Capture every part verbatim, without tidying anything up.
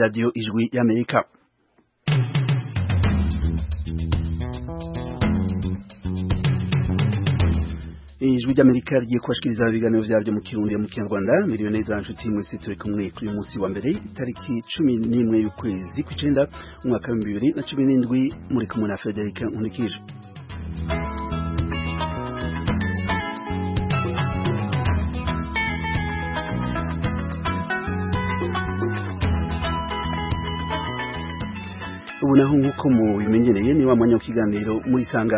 radio Ijwi y'Amerika. Ijwi ry'Amerika rigiye kubashikiriza ibiganiro vyaryo mu Kirundi mu Kinyarwanda. Miliyoni z'anshuti mwese turi kumwe kuri uyu munsi wa mbere itariki cumi n'imwe y'ukwezi kw'icenda umwaka wa bibiri na cumi n'indwi, muri kumwe na Frederic Nkurikije. Ubu naho nk'uko mubimenyereye ni wa mwanya w'ikiganiro muri Sanga.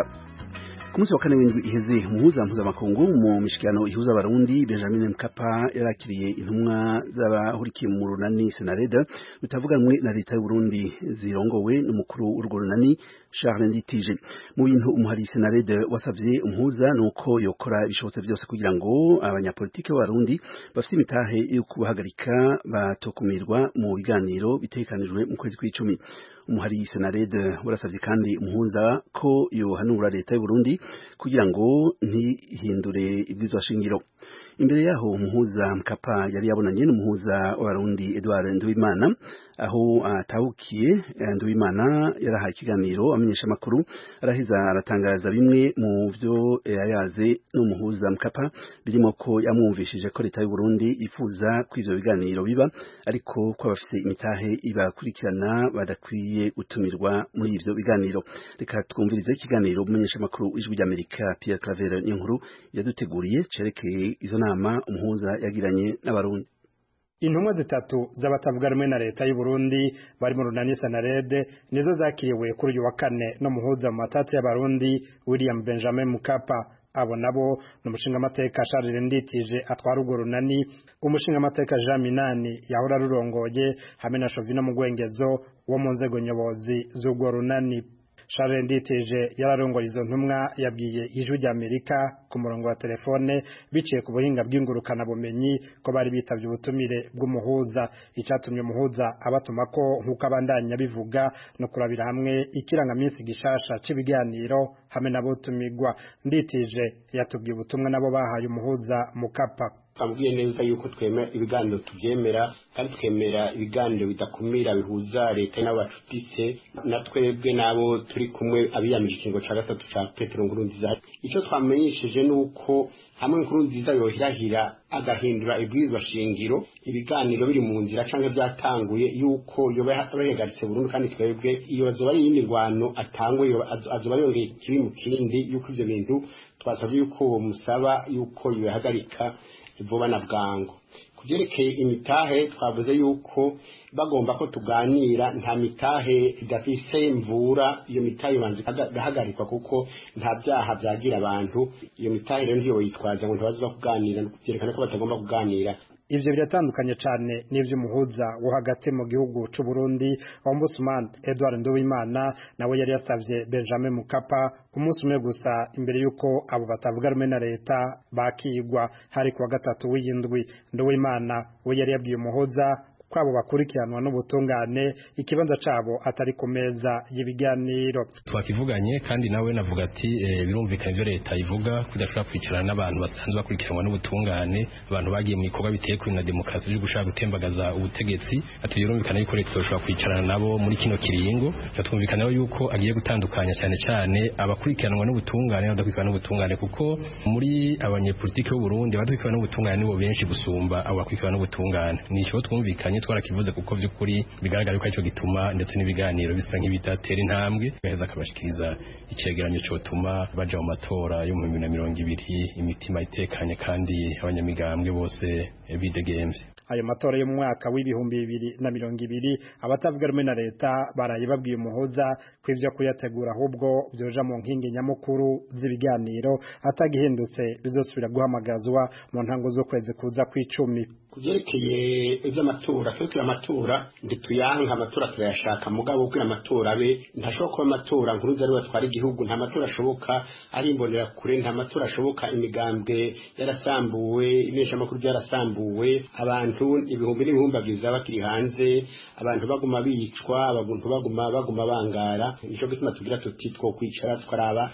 Ku munsi wa kane w'indwi iheze umuhuza mpuzamakungu mu mishikirano ihuza abarundi Benjamin Mkapa yarakiriye intumwa z'abahurikiye mu runani Senareda rutavuganwe na leta y'u Burundi zirongowe n'umukuru w'urwo runani Charles Nditije. Mu bintu umuhari Senareda wasavye umuhuza nuko yokora ibishobotse byose kugira ngo abanyapolitike b'abarundi bafite imitahe yo kubahagarika batokumirwa mu biganiro bitekanijwe mu kwezi kw'icumi. Umuhari Senarede warasavye kandi umuhuza ko yohanura leta y'u Burundi kugira ngo ntihindure ibwirizwa shingiro. Imbere yaho umuhuza Mkapa yari yabonanye n'umuhuza w'abarundi Edouard Nduwimana, aho atahukiye Nduwimana yarahaye ikiganiro amenyesha makuru, araheza aratangaza bimwe mu vyo yayaze n'umuhuza Mkapa birimo ko yamwumvishije ko leta y'u Burundi ifuza ko ivyo biganiro biba, ariko ko abafise imitahe ibakurikirana badakwiye gutumirwa muri ivyo biganiro. Reka twumvirize ikiganiro umumenyesha makuru w'Ijwi ry'Amerika Pierre Claver Niyonkuru yaduteguriye cerekeye izo nama umuhuza yagiranye n'abarundi. Intumwa zitatu z'abatavuga rumwe na leta y'u Burundi bari mu runani Senarede nizo zakiriwe kuri uyu wa kane no muhuza mu matatsi y'abarundi William Benjamin Mkapa. Abo nabo n'umushinga amateka Charles Nditije atwara urwo runani, umushinga amateka Jean Minani yahora rurongoye, hamwe na Shovino Mugwengezo wo mu nzego nyobozi z'urwo runani. Charles Nditije yararongoye izo ntumwa yabwiye Ijwi ry'Amerika ku murongo wa telefone biciye ku buhinga bw'ingurukana bumenyi ko bari bitavye ubutumire bw'umuhuza. Icatumye umuhuza abatuma ko nkuko abandanya bivuga no kurabira hamwe ikirangaminsi gishasha c'ibiganiro hamwe n'abotumirwa. Nditije yatubwiye ubutumwa nabo bahaye umuhuza Mkapa. Twabwiye neza yuko twemera ibiganiro tuvyemera, kandi twemera ibiganiro bidakumira bihuza leta n'abacutise na twebwe nabo turi kumwe abiyamije ikingo ca gatatu ca Petero Nkurunziza. Ico twamenyesheje nuko hamwe Nkurunziza yohirahira agahindura ibwirizwa shingiro, ibiganiro biri mu nzira canke vyatanguye, yuko yoba bahagaritse burundu, kandi twebwe iyo azoba ari yindi ngwano atangwe azoba yongeye kibi mu kindi, yuko ivyo bintu twasavye yuko musaba yuko yohagarika vuba na bwango. Kujerekeye imitahe twavuze yuko bagomba ko tuganira, nta mitahe idafise mvura, iyo mitahe banze gahagarikwa kuko nta byaha byagira abantu. Iyo mitahe rero ntiyo yitwaza ngo ntabaza kuganira, byerekana ko batagomba kuganira. Ivyo biratandukanye cane n'ivyo umuhuza wo hagati mu gihugu c'u Burundi Ombudsman Edouard Nduwimana nawe yari yasavye Benjamin Mkapa umunsi umwe gusa imbere yuko abo batavuga rumwe na leta bakigwa. Hari kuwa gatatu w'indwi, Nduwimana we yari yabwiye umuhuza kwabo bakurikiranwa n'ubutungane ikibanza cabo atari ku meza y'ibiganiro. Twakivuganye kandi nawe navuga ati e, birumvikana ivyo leta ivuga kudashobora kwicarana n'abantu basanzwe bakurikiranwa n'ubutungane, abantu bagiye mu bikorwa biteye kuri na demokarasi byo gushaka gutembagaza ubutegetsi. Ati birumvikana yuko leta ishobora kwicarana nabo muri kino kiringo. Twumvikana yuko agiye gutandukanya cyane cyane abakurikiranwa n'ubutungane n'abadakurikiranwa n'ubutungane, kuko muri abanyepolitike b'u Burundi abadakurikiranwa n'ubutungane nibo benshi gusumba abo bakurikiranwa n'ubutungane. Nico twumvikanye twarakivuze kuko vy'ukuri bigaragara ko ico gituma ndetse n'ibiganiro bisa nk'ibidatera intambwe, gaheza kabashikiriza icegeranyo cotuma baja mu matora yo mu bibiri na mirongo ibiri imitima itekanye kandi abanyamigambwe bose bidegemvye. Ayo matora yo mu mwaka w'ibihumbi bibiri na mirongo ibiri abatavuga rumwe na leta baraye babwiye umuhuza ko ivyo kuyategura ahubwo vyoja mu nkingi nyamukuru z'ibiganiro, atagihindutse bizosubira guhamagazwa mu ntango zo kwezi kuza kw'icumi. Kujerekeye ivy'amatora, twekira amatora ndituyanka, amatora turayashaka, mugabo ukira amatora abe ntashobora kuba amatora Nkurunziza ari batwara igihugu, nta matora ashoboka ari imbonera kure, nta matora ashoboka imigambwe yarasambuwe, imesha makuru yarasambuwe, abantu ibihumbi n'ibihumbi byiza bakiri hanze, abantu baguma bicwa, abantu baguma baguma bangara. Nico gituma tugira tuti two kwicara tukaraba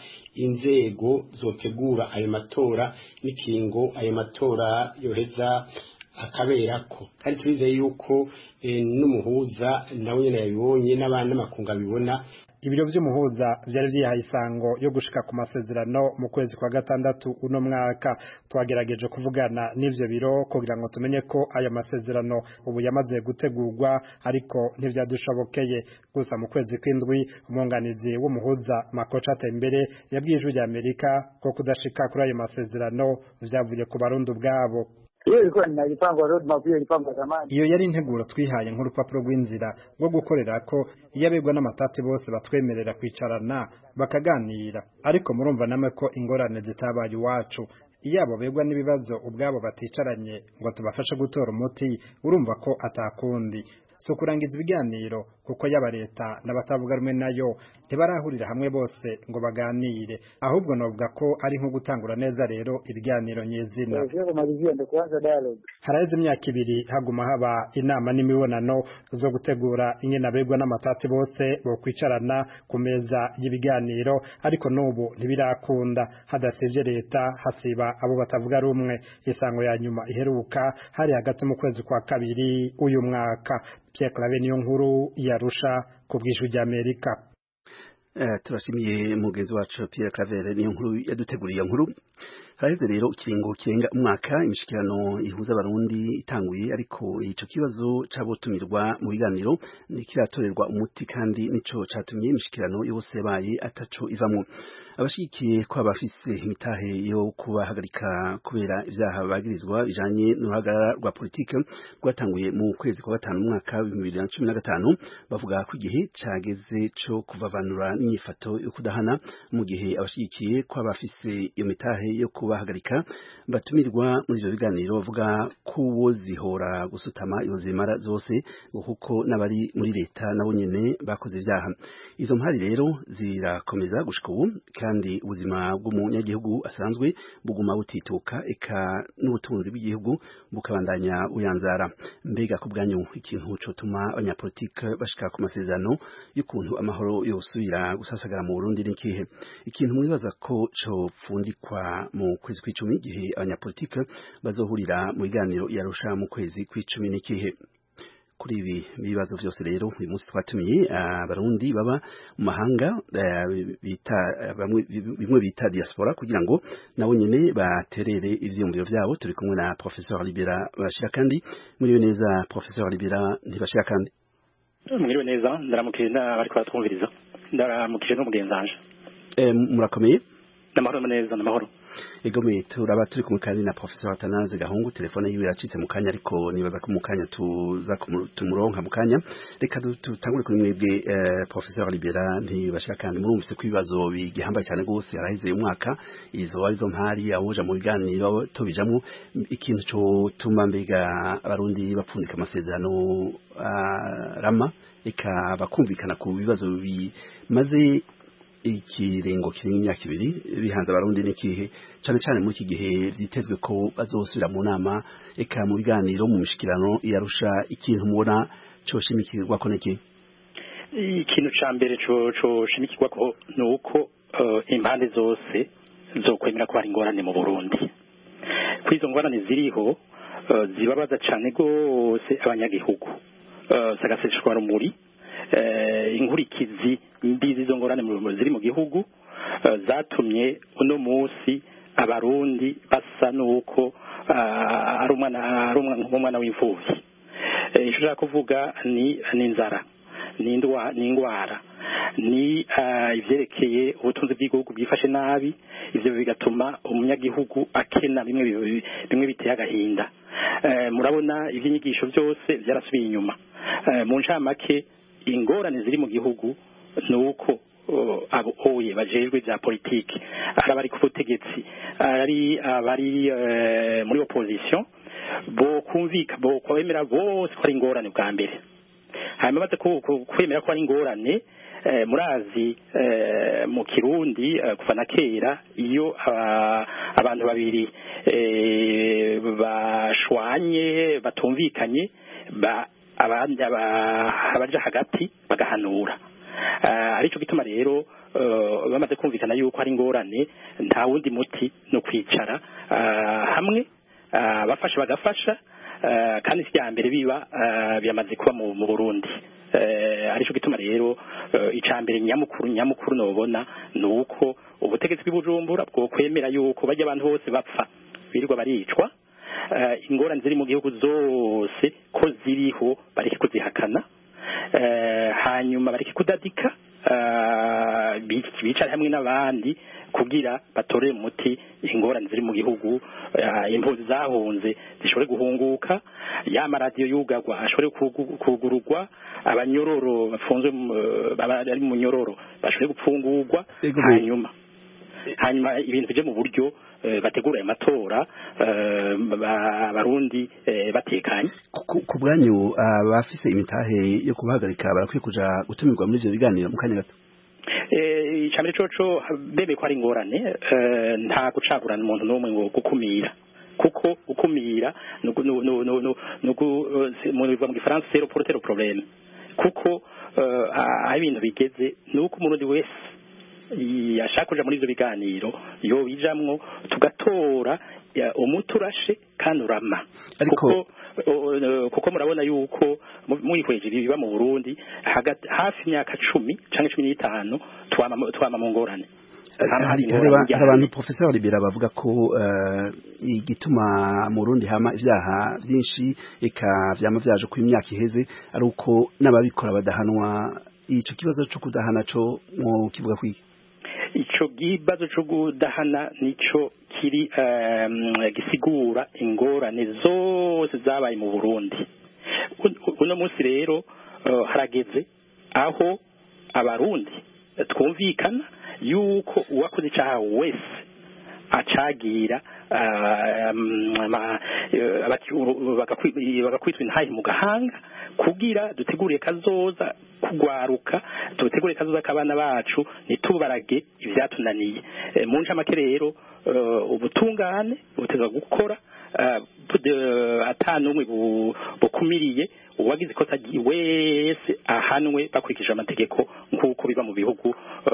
inzego zotegura ayo matora n'ikingo ayo matora yoheza akaberako kandi turizeye yuko n'umuhuza nawe nyene yabibonye n'abandi n'amakunga bibona. Ibiro vy'umuhuza vyari vyihaye isango yo gushika ku masezerano mu kwezi kwa gatandatu uno mwaka. Twagerageje kuvugana n'ivyo biro kugira ngo tumenye ko ayo masezerano ubu yamaze gutegurwa, ariko ntivyadushobokeye. Gusa mu kwezi kw'indwi umwunganizi w'umuhuza Makocha Tembere yabwiye ijwi rya Amerika ko kudashika kuri ayo masezerano vyavuye ku Barundi ubwabo. Iyo yari integuro twihaye nk'urupapuro rw'inzira rwo gukorera ko iyo abegwa n'amatati bose batwemerera kwicarana bakaganira, ariko murumva namwe ko ingorane zitabaye iwacu. Iyo abo begwa n'ibibazo ubwabo baticaranye ngo tubafashe gutora umuti, urumva ko atakundi. So kurangiza ibiganiro kuko yaba leta n'abatavuga rumwe nayo ntibarahurira hamwe bose ngo baganire, ahubwo novuga ko ari nko gutangura neza rero ibiganiro nyezina. Haraheze imyaka ibiri haguma haba inama n'imibonano zo gutegura ingene abegwa n'amatati bose bo kwicarana ku meza y'ibiganiro, ariko n'ubu ntibirakunda. Hadasivye leta hasiba abo batavuga rumwe. Isango ya nyuma iheruka hari hagati mu kwezi kwa kabiri uyu mwaka. Pierre Claver niyo nkuru yarusha ku bw'ijwi rya Amerika. Eh turashimiye mugenzi wacu Pierre Claver niyo nkuru yaduteguriye nkuru. Haraheze rero ikiringo kirenga umwaka imishikirano ihuza abarundi itanguye, ariko ico kibazo cabotumirwa mu biganiro nikiratorerwa umuti kandi nico catumye imishikirano yose baye ataco ivamwo. Abashikiye ko abafise imitahe yo kubahagarika kubera ivyaha bagirizwa bijanye n'uruhagarara rwa politike rwatanguye mu kwezi kwa gatanu umwaka wa bibiri na cumi na gatanu bavuga ko igihe cageze co kuvavanura n'inyifato yo kudahana, mu gihe abashikiye ko abafise iyo mitahe yo kubahagarika batumirwa muri ivyo biganiro bavuga ko uwo zihora gusutama iyo zimara zose kuko n'abari muri leta nabo nyene bakoze ivyaha. Izo mpari rero zirakomeza gushika ubu kandi ubuzima bw'umunyagihugu asanzwe buguma butituka, eka n'ubutunzi bw'igihugu bukabandanya uyanzara. Mbega ku bwanyu ikintu cotuma abanyapolitike bashika ku masezerano y'ukuntu amahoro yosubira gusasagara mu Burundi ni kihe? Ikintu mwibaza ko copfundikwa mu kwezi kw'icumi igihe abanyapolitike bazohurira mu biganiro yarusha mu kwezi kw'icumi ni kihe? Kuri ibi bibazo vyose rero uyu munsi twatumiye abarundi baba mu mahanga bita bamwe bimwe bita diaspora kugira ngo nabo nyene baterere ivyiyumviro vyabo. Turi kumwe na Professeur Libera Bashira kandi muri neza. Professeur Libera ntibashira kandi muri neza ndaramukije n'abari kwatwumviriza ndaramukije n'umugenzanje. Eh murakomeye? Namahoro neza namahoro. Egome turaba turi kumwe kandi na Professeur Atanaze Gahungu, telefone yiwe yacitse mu kanya ariko nibaza ko mu kanya tuza tumuronka mu kanya. Reka tutangure kuri mwebwe eh, Professeur Libera ntibashaka kandi murumvise ko ibibazo bigihambaye cyane gose yaraheze umwaka izo arizo mpari abuja mu biganiro tubijamwo. Ikintu cyo tuma mbega abarundi bapfundika amasezerano uh, rama eka bakumvikana ku bibazo bimaze ikiringo kirenga imyaka ibiri bihanze abarundi n'ikihe, cyane cyane muri iki gihe vyitezwe ko bazosubira mu nama eka mu biganiro mu mishikirano yarusha. Ikintu mubona coshimikirwa ko niki? Ikintu ca mbere co coshimikirwa ko nuko uh, impande zose zokwemera ko hari ingorane mu Burundi. Kwizo ngorane ziriho uh, zibabaza cyane gose abanyagihugu. Uh, sagaseshwa rumuri Uh, inkurikizi mbizi zo ngorane ziri mu gihugu uh, zatumye uno munsi abarundi basa nuko ari umwana ari umwana w'imfuvyi. Ico uh, kuvuga ni n'inzara ni ndwa ni ingwara ni uh, ivyerekeye ubutunzi bw'igihugu bwifashe nabi, ivyo bigatuma umunyagihugu akena bimwe bimwe biteye agahinda. Uh, murabona ivyinyigisho byose byarasubiye inyuma. Uh, mu ncamake ingorane ziri mu gihugu nuko abo oye bajejwe bya politiki arabari ku butegetsi ari abari muri opposition bo kumvika bo kwemera bose ko ari ingorane bwa mbere, hanyuma baze kwemera ko ari ingorane. Murazi mu Kirundi kuva na kera iyo abantu babiri bashwanye batumvikanye ba abandi abaja hagati bagahanura. Arico gituma rero bamaze kumvikana yuko ari ingorane nta wundi muti no kwicara hamwe bafasha bagafasha kandi si bya mbere biba byamaze kuba mu Burundi aricyo gituma rero icya mbere nyamukuru nyamukuru nobona ni uko ubutegetsi bw'Ibujumbura bwo kwemera yuko bajya abantu bose bapfa birirwa baricwa ingorane ziri mu gihugu zose ko ziriho bareke kuzihakana hanyuma bareke kudadika bicara hamwe n'abandi kugira batorere umuti ingorane ziri mu gihugu impunzi zahunze zishobore guhunguka ya maradiyo yugagwa ashobore kugurugwa abanyororo bafunzwe bari mu nyororo bashobore gupfungurwa hanyuma hanyuma ibintu bije mu buryo bategura aya matora abarundi batekanye ku bwanyu abafise imitahe yo kubahagarika barakwiye kuja gutumirwa muri ivyo biganiro mu kanya gato icambere coco bebe ko ari ingorane nta gucagurana umuntu n'umwe ngo gukumira kuko ukumira nuko nuko mu gifaransa c'est le porter le problème kuko aho ibintu bigeze nuko umurundi wese yashaka kuja muri ivyo biganiro yo bijamwo tugatora umuti urashe kandi urama kuko kuko murabona yuko mwihweje biba mu Burundi hafi imyaka cumi canke cumi n'itanu twama twama mu ngorane hari abantu professeur Libera bavuga ko igituma mu Burundi hama ivyaha vyinshi eka vyama vyaje ku imyaka iheze ari uko n'ababikora badahanwa ico kibazo cyo kudahana cyo mu kivuga kwiki ico gibazo cyo kudahana nico kiri gisigura ingorane zose zabaye mu Burundi uno munsi rero harageze aho abarundi twumvikana yuko uwakoze icyaha wese acagira bagakwitwa intahe mu gahanga kugira duteguriye kazoza kugwaruka duteguriye kazoza k'abana bacu ntitubarage ivyatunaniye mu ncamake rero ubutungane buteza gukora atanumwe bukumiriye uwagize ikosa wese ahanwe bakurikije amategeko nk'uko biba mu bihugu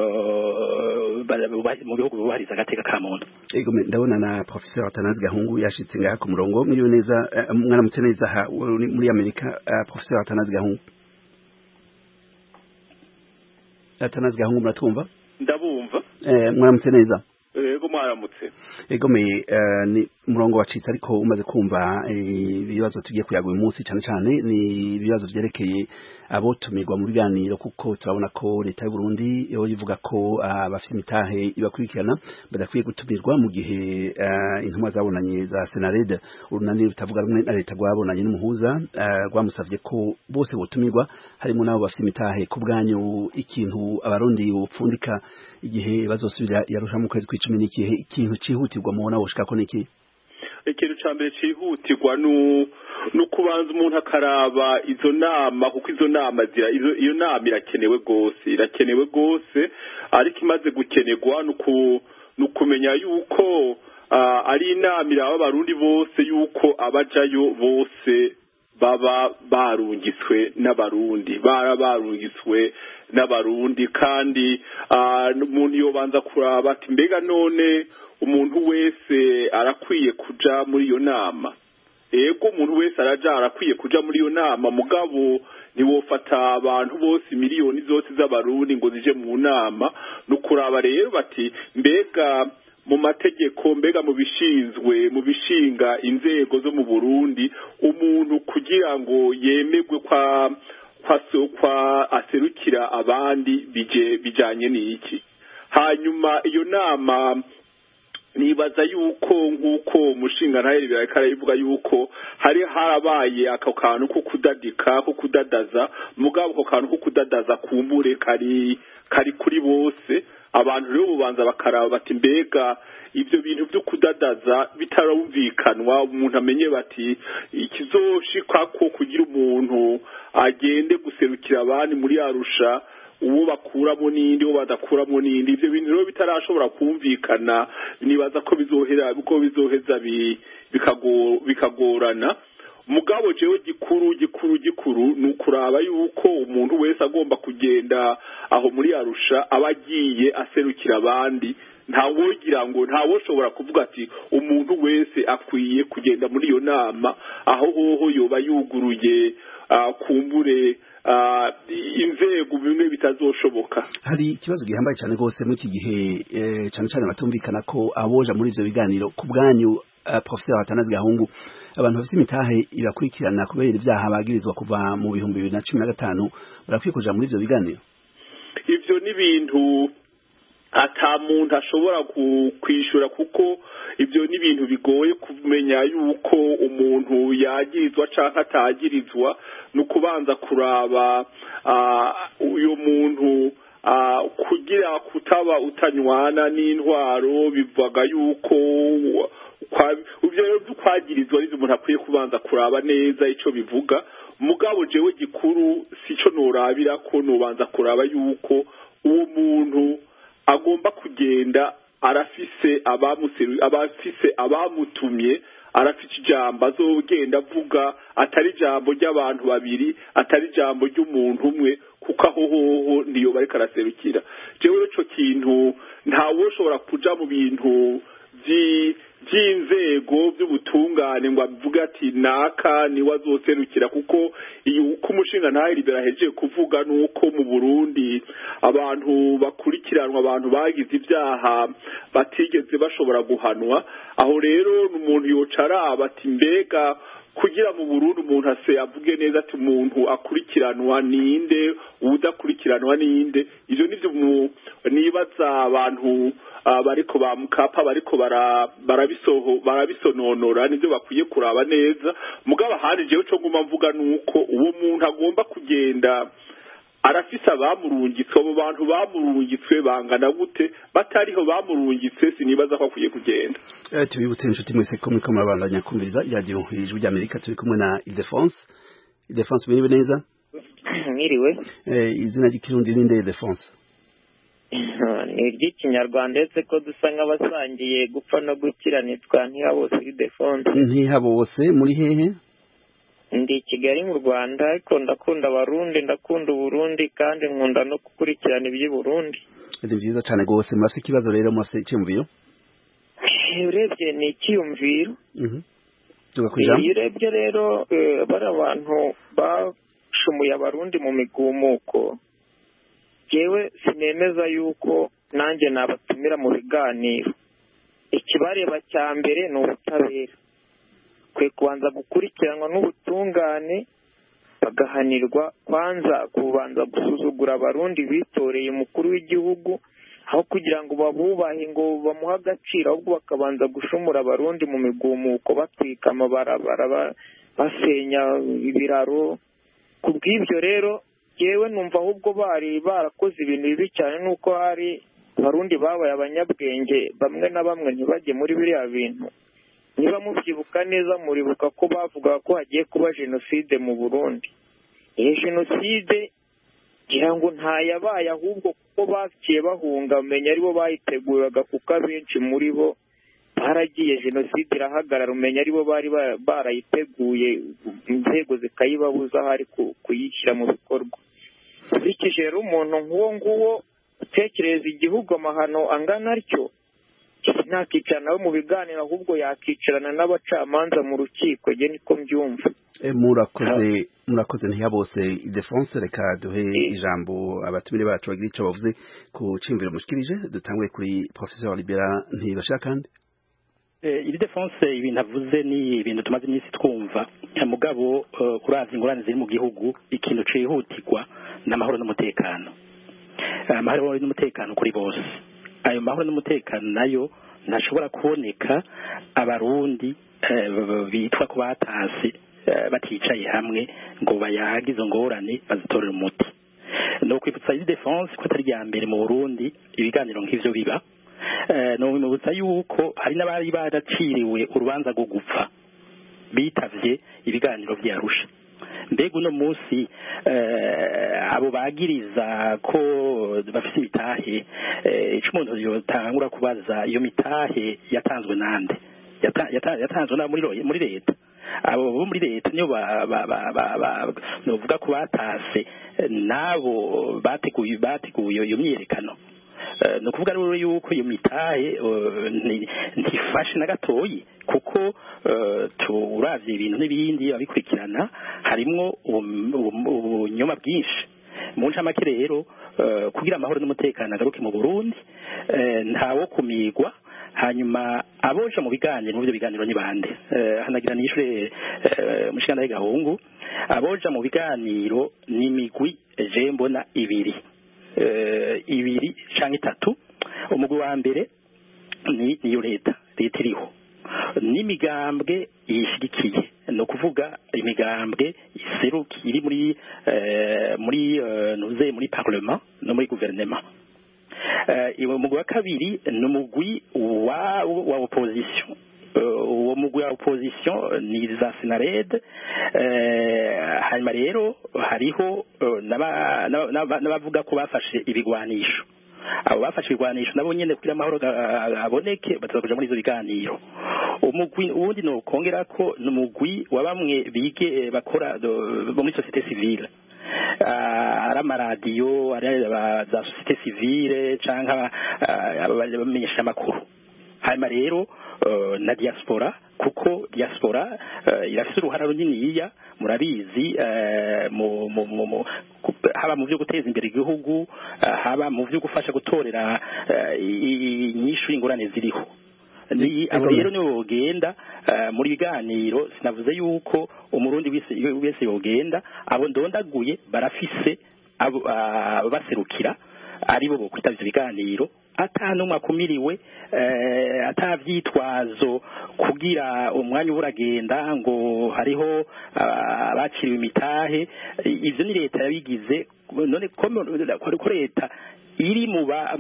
mu bihugu bubahiriza agateka ka muntu. Ego ndabona na Professeur Atanazi Gahungu yashitse ngaha ku murongo miliyo neza mwaramutse neza muri Amerika Professeur Atanazi Gahungu. Atanazi Gahungu muratumva? Ndabumva. Eh mwaramutse neza. Ego mwaramutse. Ego me ni murongo wacitse ariko umaze kumva ibibazo tugiye kuyaga uyu munsi cyane cyane ni ibibazo vyerekeye abo tumirwa mu biganiro kuko turabona ko leta y'u Burundi yo yivuga ko abafite imitahe ibakurikirana badakwiye gutumirwa mu gihe intumwa zabonanye za Senarede urunani rutavuga rumwe na leta rwabonanye n'umuhuza rwamusavye ko bose botumirwa harimo nabo bafite imitahe ku bwanyu ikintu abarundi bupfundika igihe bazosubira yarusha mu kwezi kw'icumi n'ikihe ikintu cihutirwa mu bona boshika ko niki ikintu cambere cihutirwa nu nukubanza umuntu akaraba izo nama kuko izo nama zira iyo nama irakenewe gose irakenewe gose ariko imaze gukenerwa nuku nukumenya yuko uh, ari inama iraba abarundi bose yuko abajayo bose baba barungiswe n'abarundi bara barungiswe n'abarundi kandi umuntu yobanza kuraba ati mbega none umuntu wese arakwiye kuja muri iyo nama ego umuntu wese araja arakwiye kuja muri iyo nama mugabo niwofata abantu bose miliyoni zose z'abarundi ngo zije mu nama nukuraba rero bati mbega mu mategeko mbega mu bishinzwe mu bishinga inzego zo mu Burundi umuntu kugira ngo yemegwe kwa kwa aserukira abandi bije bijanye n'iki hanyuma iyo nama nibaza yuko nkuko umushinga ntaheri birakara ivuga yuko hari harabaye ako kantu ko kudadika ko kudadaza mugabo ko kantu ko kudadaza kumbure kari kari kuri bose abantu rero bubanza bakaraba bati mbega ivyo bintu byo kudadaza bitarumvikanwa umuntu amenye bati ikizoshika ko kugira umuntu agende guserukira abandi muri Arusha uwo bakuramo nindi uwo badakuramo nindi ivyo bintu rero bitarashobora kumvikana nibaza ko bizohera uko bizoheza bikagorana mugabo jewe gikuru gikuru gikuru ni ukuraba yuko umuntu wese agomba kugenda aho muri Arusha abagiye aserukira abandi ntawogira ngo ntawoshobora kuvuga ati umuntu wese akwiye kugenda muri iyo nama aho hoho yoba yuguruye uh, kumbure uh, inzego bimwe bitazoshoboka. Hari ikibazo gihambaye cyane gose mu iki gihe eh, cyane cyane batumvikana ko aboja muri ivyo biganiro ku bwanyu uh, Professor Atanazi Gahungu abantu bafite imitahe irakurikirana kubera ibyaha bagirizwa kuva mu bihumbi bibiri na cumi na gatanu barakwiye kuja muri ivyo biganiro. Ivyo ni bintu ata muntu ashobora kwishura kuko ibyo ni ibintu bigoye kumenya yuko umuntu yagirizwa canke atagirizwa no kubanza kuraba uyo muntu kugira kutaba utanywana n'intwaro bivuga yuko ubyo rero kwagirizwa ari umuntu akwiye kubanza kuraba neza ico bivuga mugabo jewe gikuru sico norabira ko nobanza kuraba yuko uwo muntu agomba kugenda arafise abamuseru abafise abamutumye arafite ijambo azogenda avuga atari ijambo ry'abantu babiri atari ijambo ry'umuntu umwe kuko aho hoho niyo bari karaserukira jewe ico kintu ntawo ushobora kuja mu bintu by'inzego by'ubutungane ngo avuga ati naka ni wazoserukira kuko iyo uko umushinga ntahe libera heje kuvuga nuko mu Burundi abantu bakurikiranwa abantu bagize ibyaha batigeze bashobora guhanwa aho rero umuntu yocara bati mbega kugira mu Burundi umuntu ase avuge neza ati umuntu akurikiranwa ninde udakurikiranwa ninde ivyo nivyo nibaza abantu bariko ba Mukapa bariko barabisoho barabisononora nivyo bakwiye kuraba neza mugabo handi jewe cyo nguma mvuga nuko uwo muntu agomba kugenda arafise abamurungitswe abo bantu bamurungitswe bangana gute batariho bamurungitswe sinibaza ko akwiye kugenda. Eh tubibutse inshuti mwese ko mwiko murabandanya kumviriza iradiyo hejuru y'Amerika turi kumwe na Ildefonse. Ildefonse biriwe neza? Mwiriwe. Eh izina ry'ikirundi ni nde Ildefonse? Ni iry'ikinyarwanda ndetse ko dusa nk'abasangiye gupfa no gukira nitwa Ntihabose Ildefonse. Ntihabose muri hehe? Ndi Kigali mu Rwanda ariko ndakunda abarundi ndakunda Burundi kandi nkunda no gukurikirana iby'i Burundi. Ni byiza cyane gose murafite ikibazo rero murafite icyumviro? Urebye ni icyumviro. Mhm. Tugakwira. Urebye rero bari abantu bashumuye abarundi mu migumuko. Jewe sinemeza yuko nanjye nabatumira mu biganiro. Ikibareba cya mbere ni ubutabera. Kwe kubanza gukurikiranwa n'ubutungane bagahanirwa kwanza kubanza gusuzugura abarundi bitoreye umukuru w'igihugu aho kugira ngo babubahe ngo bamuha agaciro ahubwo bakabanza gushumura abarundi mu migumuko batwika amabarabara basenya ibiraro kubw'ibyo rero yewe numva ahubwo bari barakoze ibintu bibi cyane nuko hari abarundi babaye abanyabwenge bamwe na bamwe ntibajye muri biriya bintu niba mubyibuka neza muribuka ko bavuga ko hagiye kuba jenoside mu Burundi iyo jenoside ngira ngo ntayabaye ahubwo kuko baciye bahunga umenya aribo bayiteguraga kuko abenshi muri bo baragiye jenoside irahagarara umenya aribo bari barayiteguye inzego zikayibabuza hari kuyishyira mu bikorwa bityo rero umuntu nk'uwo nguwo utekereza igihugu amahano angana atyo ntakicarana we mu biganiro ahubwo yakicarana n'abacamanza mu rukiko je niko mbyumva. E, murakoze murakoze Ntihabose Ildefonse reka duhe ijambo abatumire bacu bagira ico bavuze ku cimviro mushikirije dutangwe kuri Professor Libera Ntibashakandi. Eh Ildefonse ibintu avuze ni ibintu tumaze iminsi twumva mugabo uh, urazi ingorane ziri mu gihugu ikintu cihutirwa n'amahoro n'umutekano. Amahoro n'umutekano kuri bose. Ayo mahoro n'umutekano nayo ntashobora kuboneka abarundi bitwa ko batasi baticaye hamwe ngo bayahaga izo ngorane bazitorera umuti no kwibutsa Ildefonse ko atari ya mbere mu Burundi ibiganiro nk'ivyo biba no bimubutsa yuko hari n'abari baraciriwe urubanza rwo gupfa bitavye ibiganiro vy'Arusha mbega uno munsi abo bagiriza ko bafite imitahe ico umuntu yotangura kubaza iyo mitahe yatanzwe nande yatanzwe na muri muri leta abo bo muri leta niyo novuga ko batase nabo bateguye bateguye iyo myiyerekano no kuvuga rero yuko iyo mitahe ntifashe na gatoyi kuko turavye ibintu n'ibindi abikurikirana harimwo ubunyoma bwinshi mu ncamake rero kugira amahoro n'umutekano agaruke mu Burundi ntawo kumigwa hanyuma aboja mu biganiro mu byo biganiro ni bande hanagira nishure mushikana gahungu aboja mu biganiro ni migwi je mbona ibiri ibiri canke itatu umugwi wa mbere ni niyo leta leta iriho n'imigambwe yishigikiye no kuvuga imigambwe iseruki iri muri muri nuze muri parlement no muri gouvernement iwe mugwi wa kabiri n'umugwi wa wa opposition uwo mugwi wa opposition ni za Senared hanyuma rero hariho n'abavuga ko bafashe ibigwanisho abo bafashe ibigwanisho nabo nyene kugira amahoro aboneke batazakuja muri izo biganiro umugwi uwundi no kongera ko n'umugwi wa bamwe bige bakora bo muri societe civile ari amaradiyo ari za societe civile canke abamenyesha amakuru hanyuma rero na diaspora kuko diaspora irafite uruhara runiniya murabizi haba mu byo guteza imbere igihugu haba mu byo gufasha gutorera inyishu ingorane ziriho abo rero nibo bogenda muri biganiro sinavuze yuko umurundi wese yogenda abo ndondaguye barafise baserukira aribo bo kwitaba ivyo biganiro atanumwe akumiriwe atavyitwazo kugira umwanya uragenda ngo hariho abakiriwe imitahe ivyo ni leta yabigize none ko leta iri mu ba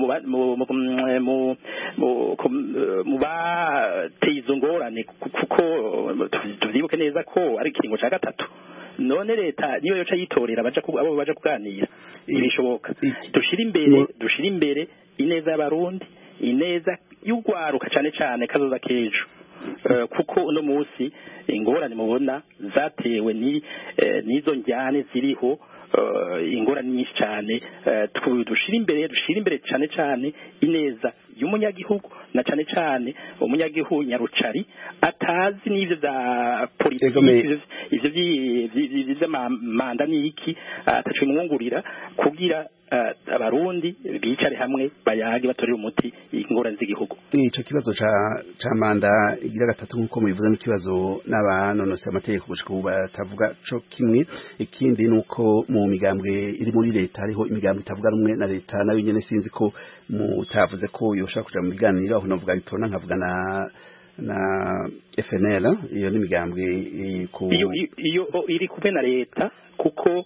mu bateye izo ngorane kuko tuvyibuke neza ko ari ikiringo ca gatatu none leta niyo yoca yitorera baja abo baja kuganira ibishoboka dushira imbere dushira imbere ineza y'abarundi ineza y'ugwaruka cane cane kazoza kejo kuko uno musi ingorane mubona zatewe ni nizo njyane ziriho ingorane nyinshi cyane dushira imbere dushira imbere cyane cyane ineza y'umunyagihugu na cyane cyane umunyagihugu nyarucari atazi n'ivyo za politiki ivyo vy'amanda n'iki atacu mwungurira kugira abarundi bicare hamwe bayage batorera umuti ingorane z'igihugu ico kibazo ca ca manda igira gatatu nkuko mubivuze n'ikibazo n'abanonose amategeko gushika ubu batavuga co kimwe ikindi nuko mu migambwe iri muri leta hariho imigambwe itavuga rumwe na leta nayo nyene sinzi ko mutavuze ko yoshaka kuja mu biganiro aho navuga bitona nkavuga na na F N L iyo n'imigambwe iyo iyo iri kumwe na leta kuko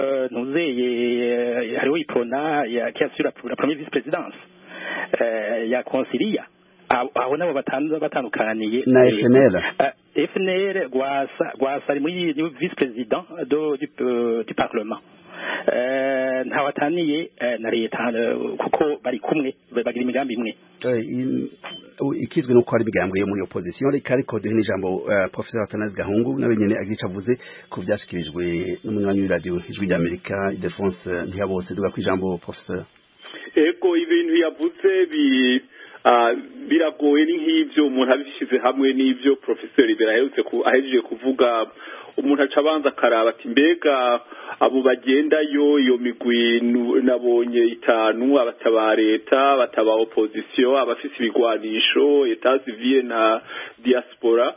nuzeye hariho iprona ya qui assure la première vice-présidence ya Consilia aho nabo batandukaniye na F N L F N L gwasa gwasa ari muri vice-président do du parlement ntawataniye na leta kuko bari kumwe bagira imigambi imwe ikizwe nuko ari imigambwe yo muri opposition reka ariko duhe n'ijambo professeur Atanazi Gahungu nawe nyene agica avuze ku vyashikirijwe n'umunywanyi w'iradio ijwi ry'Amerika Defense ntiyabose duga kwijambo professeur ego ibintu yavuze bi biragoye ni nk'ivyo umuntu abishize hamwe n'ivyo professeur Ibera aherutse ahejeje kuvuga umuntu acabanza karaba ati mbega abo bagendayo iyo migwi nabonye itanu abataba leta abataba opposition abafise ibigwanisho etat civil na diaspora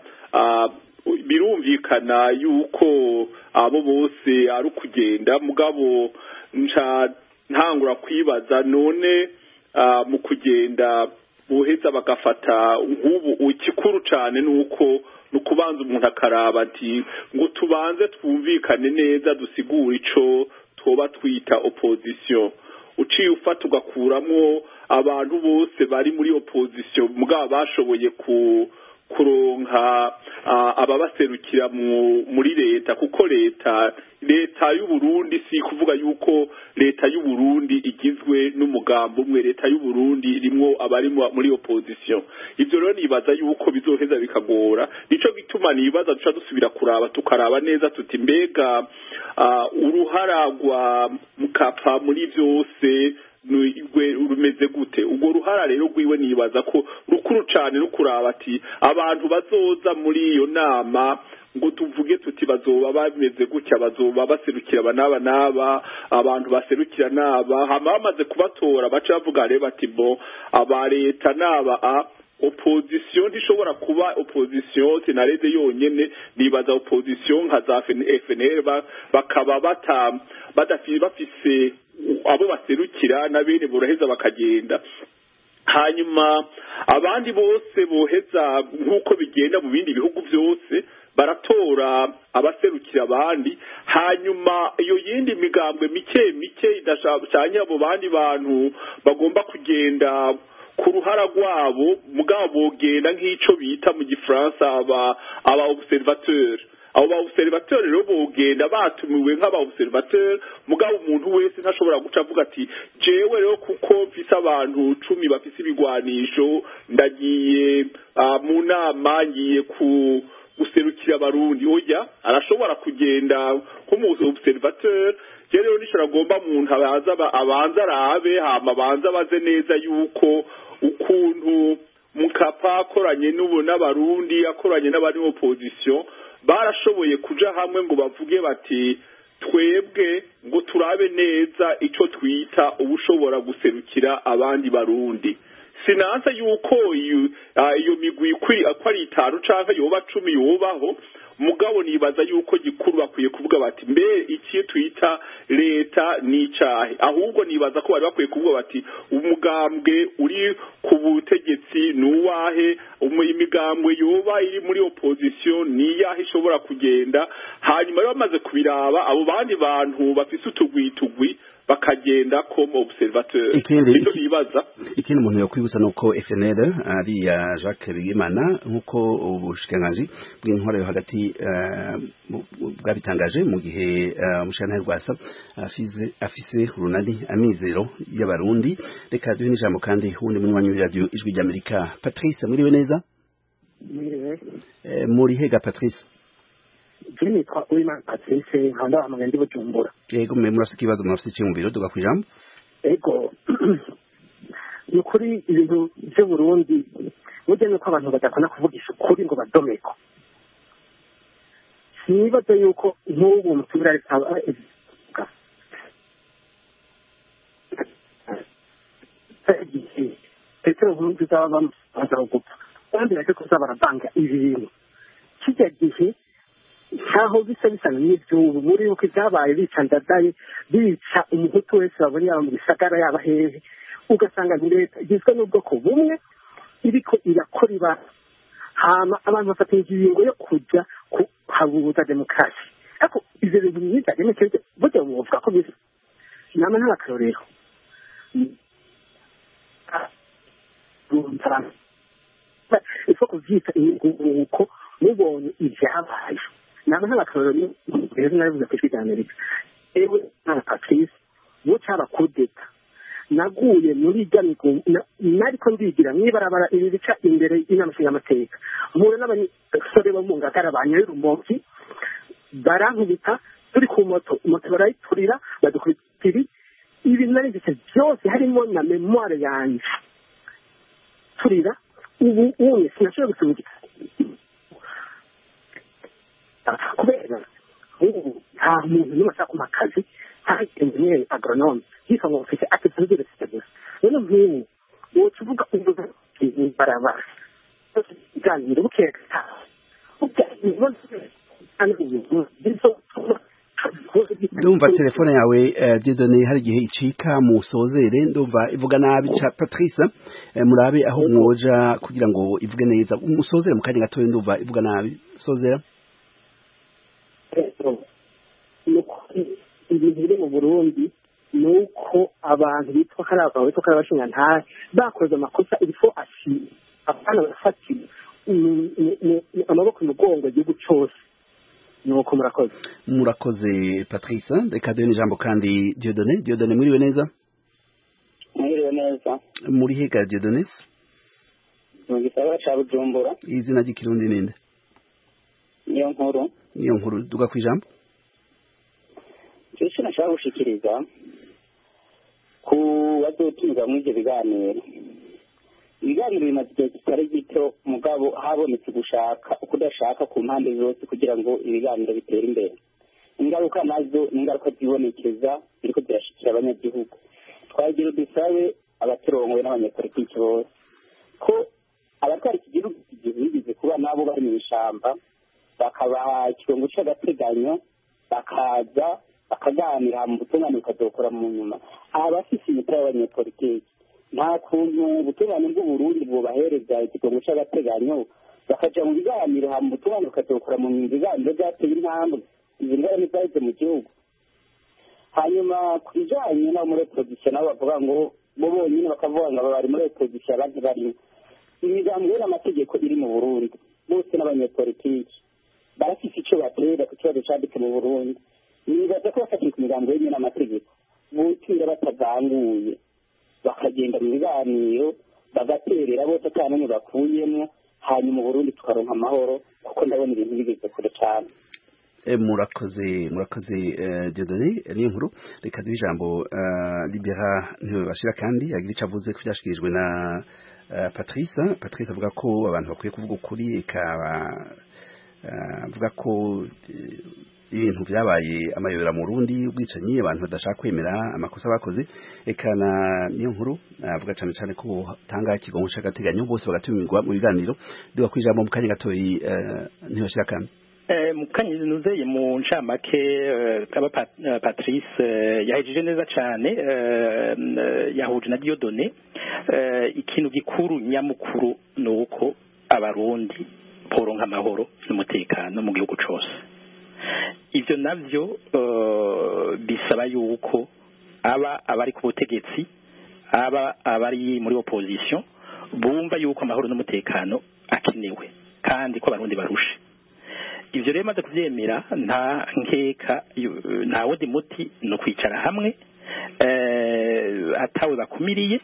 birumvikana yuko abo bose ari kugenda mugabo nca ntangura kwibaza none mu kugenda buheza bagafata nk'ubu ikikuru cyane nuko nukubanza umuntu akaraba ati ngo tubanze twumvikane neza dusigura ico twoba twita opposition uciye ufata ugakuramo abantu bose bari muri opposition mugabo bashoboye ku kuronka ababaserukira muri leta kuko leta leta y'u Burundi si kuvuga yuko leta y'u Burundi igizwe n'umugambo umwe leta y'u Burundi irimo abari muri opposition ivyo rero nibaza yuko bizoheza bikagora nico gituma nibaza duca dusubira kuraba tukaraba neza tuti mbega uruhara rwa Mkapa muri vyose rumeze gute ubwo ruhara rero rwiwe nibaza ko rukuru cyane no kuraba ati abantu bazoza muri iyo nama ngo tuvuge tuti bazoba bameze gutya bazoba baserukira abanaba naba abantu baserukira naba hama bamaze kubatora baca bavuga rero bati bo aba leta naba a opposition ntishobora kuba opposition tinarede yonyene nibaza opposition nka za F N L bakaba bata badafise bafise abo baserukira nabene boraheza bakagenda hanyuma abandi bose boheza nkuko bigenda mu bindi bihugu byose baratora abaserukira abandi hanyuma iyo yindi migambwe mike mike idashanye abo bandi bantu bagomba kugenda ku ruhara rwabo mugabo bogenda nk'ico bita mu gifaransa aba aba observateur abo ba observateur rero bogenda batumiwe nk'aba observateur mugabo umuntu wese ntashobora guca avuga ati jewe rero kuko mfise abantu cumi bafise ibigwanisho ndagiye uh, mu nama ngiye ku guserukira abarundi oya arashobora kugenda nk'umuzo observateur rero nishobora gomba umuntu abaza abanza arabe hama abanza baze neza yuko ukuntu Mkapa akoranye n'ubu n'abarundi akoranye n'abari mu opposition barashoboye kuja hamwe ngo bavuge bati twebwe ngo turabe neza ico twita ubushobora guserukira abandi barundi sinanza yuko iyo iyo migwi kwiri akwari itanu canka yoba cumi yobaho mugabo nibaza yuko gikuru bakwiye kuvuga bati mbe iki twita leta nicahe ahubwo nibaza ko bari bakwiye kuvuga bati umugambwe uri ku butegetsi nuwahe imigambwe yoba iri muri opposition ni yahe ishobora kugenda hanyuma bamaze kubiraba abo bandi bantu bafise utugwitugwi bakagenda comme observateur icyo bibaza ikindi umuntu yakwibutsa nuko F N L ari ya Jacques Bigimana nkuko ubushikiranganji bw'intwaro yo hagati bwabitangaje mu gihe umushana rwasa afize afise runani amizero y'abarundi reka duhe n'ijambo kandi hundi munywanyi wa radio ijwi ry'Amerika Patrice muriwe neza muriwe muri hega Patrice Jimmy kwa uima Patrice handa amagandi Bujumbura yego mwe murafite ikibazo murafite cyo mu biro tugakwijambo ego nukuri ibintu byo Burundi mujye ko abantu badakona kuvugisha ukuri ngo badomeko nibaza yuko nk'ubu mutura aba Petero Nkurunziza zaba bamusaza gupfa kandi nacyo kuzabarabanga ibintu kijya gihe nkaho bisa bisa n'ibyubu muri uko byabaye bica ndadaye bica umuhutu wese baburi yaba mu gisagara yaba hehe ugasanga ni leta igizwe n'ubwoko bumwe iriko irakora ibara hama abantu bafata ingingo yo kujya kuhabuza demokarasi ariko ivyo bintu biza demokarasi burya buvuga ko bisa nama n'akarorero ifo kuvyita uko mubonye ivyabaye nama n'akarorero rero nabivuze ku ijwi ry'Amerika ewe na Patrice bo cyaba kudeta naguye muri jamigo nariko ndigira mwibarabara ibi bica imbere y'inama nshingamateka mpura n'abasore bo mu ngagara banyoye urumogi barankubita turi ku moto moto barayiturira badukubitira ibi narigise byose harimo na memoire yanje turira ubu uye sinashobora gusubira kubera ubu nta muntu n'umwe ashaka kuma kazi nta engineer agronome yitwa ngo ufite atitude de service rero nk'ubu uwo tuvuga uvuga barabara ganira bukeka ndumva telefone yawe Dieudonné hari igihe icika musozere ndumva ivuga nabi ca Patrice murabe aho mwoja kugira ngo ivuge neza musozere mu kanya gatoya ndumva ivuga nabi sozera ibintu biri mu Burundi nuko abantu bitwa karaba bitwa karabashinga nta bakoze amakosa irifo ashi abana bafatira amaboko umugongo igihugu cyose nuko murakoze murakoze Patrice reka duhe ijambo kandi Dieudonné Dieudonné muriwe neza muriwe neza muri hega Dieudonné mu gisagara ca Bujumbura izina ry'ikirundi ninde niyo nkuru niyo nkuru duga ku ijambo Icyo nashaka gushikiriza ku bazotumirwa muri ibyo biganiro ibiganiro bimaze igihe kitari gito mugabo habonetse gushaka ukudashaka ku mpande zose kugira ngo ibiganiro bitere imbere ingaruka nazo ni ingaruka zibonekeza ziriko zirashikira abanyagihugu twagira dusabe abaturongoye n'abanyapolitiki bose ko abatwara iki gihugu bigize kuba nabo bari mu ishamba bakabaha ikigongo c'agateganyo bakaza bakaganira mu butungane bukazokora mu nyuma abafise imitwe y'abanyapolitiki nta kuntu ubutungane bw'uburundi bubahereza ikigongo c'agateganyo bakaja mu biganiro hama ubutungane bukazokora mu nyuma ibiganiro byateye intambwe izi ngara ntizaheze mu gihugu hanyuma ku bijanye n'abo muri opozisiyo nabo bavuga ngo bo bonyine bakavuga ngo bari muri opozisiyo abandi barimo imigambi n'amategeko iri mu burundi bose n'abanyapolitiki barafise ico batera ku kibazo caditse mu burundi nibaza ko bafatiye ku migambo y'imwe n'amategeko butira batavanguye bakagenda mu biganiro bagaterera bose ata n'umwe bakuyemwo hanyuma Burundi tukaronka amahoro kuko ndabona ibintu bigeze kure cane murakoze murakoze Dieudonné niyo nkuru reka duhe ijambo Libera ntibashira kandi yagira ico avuze ko byashikirijwe na Patrice Patrice avuga ko abantu bakwiye kuvuga ukuri ikaba avuga ko ibintu byabaye amayobera mu Burundi ubwicanyi abantu badashaka kwemera amakosa bakoze ekana niyo nkuru avuga cyane cyane ko tanga ikigongo c'agateganyo bose bagatumirwa mu biganiro duga kwijambo mu kanya gatoyi ntibashira kandi eh mukanyije nuzeye mu ncamake kaba Patrice yahejeje neza cyane yahuje na Dieudonné ikintu gikuru nyamukuru nuko abarundi poronka amahoro n'umutekano mu gihugu cyose ivyo navyo bisaba yuko aba abari ku butegetsi aba abari muri opposition bumva yuko amahoro n'umutekano akenewe kandi ko abarundi barushe ivyo rero maze kuvyemera nta nkeka nta wodi muti no kwicara hamwe eh atawe bakumiriye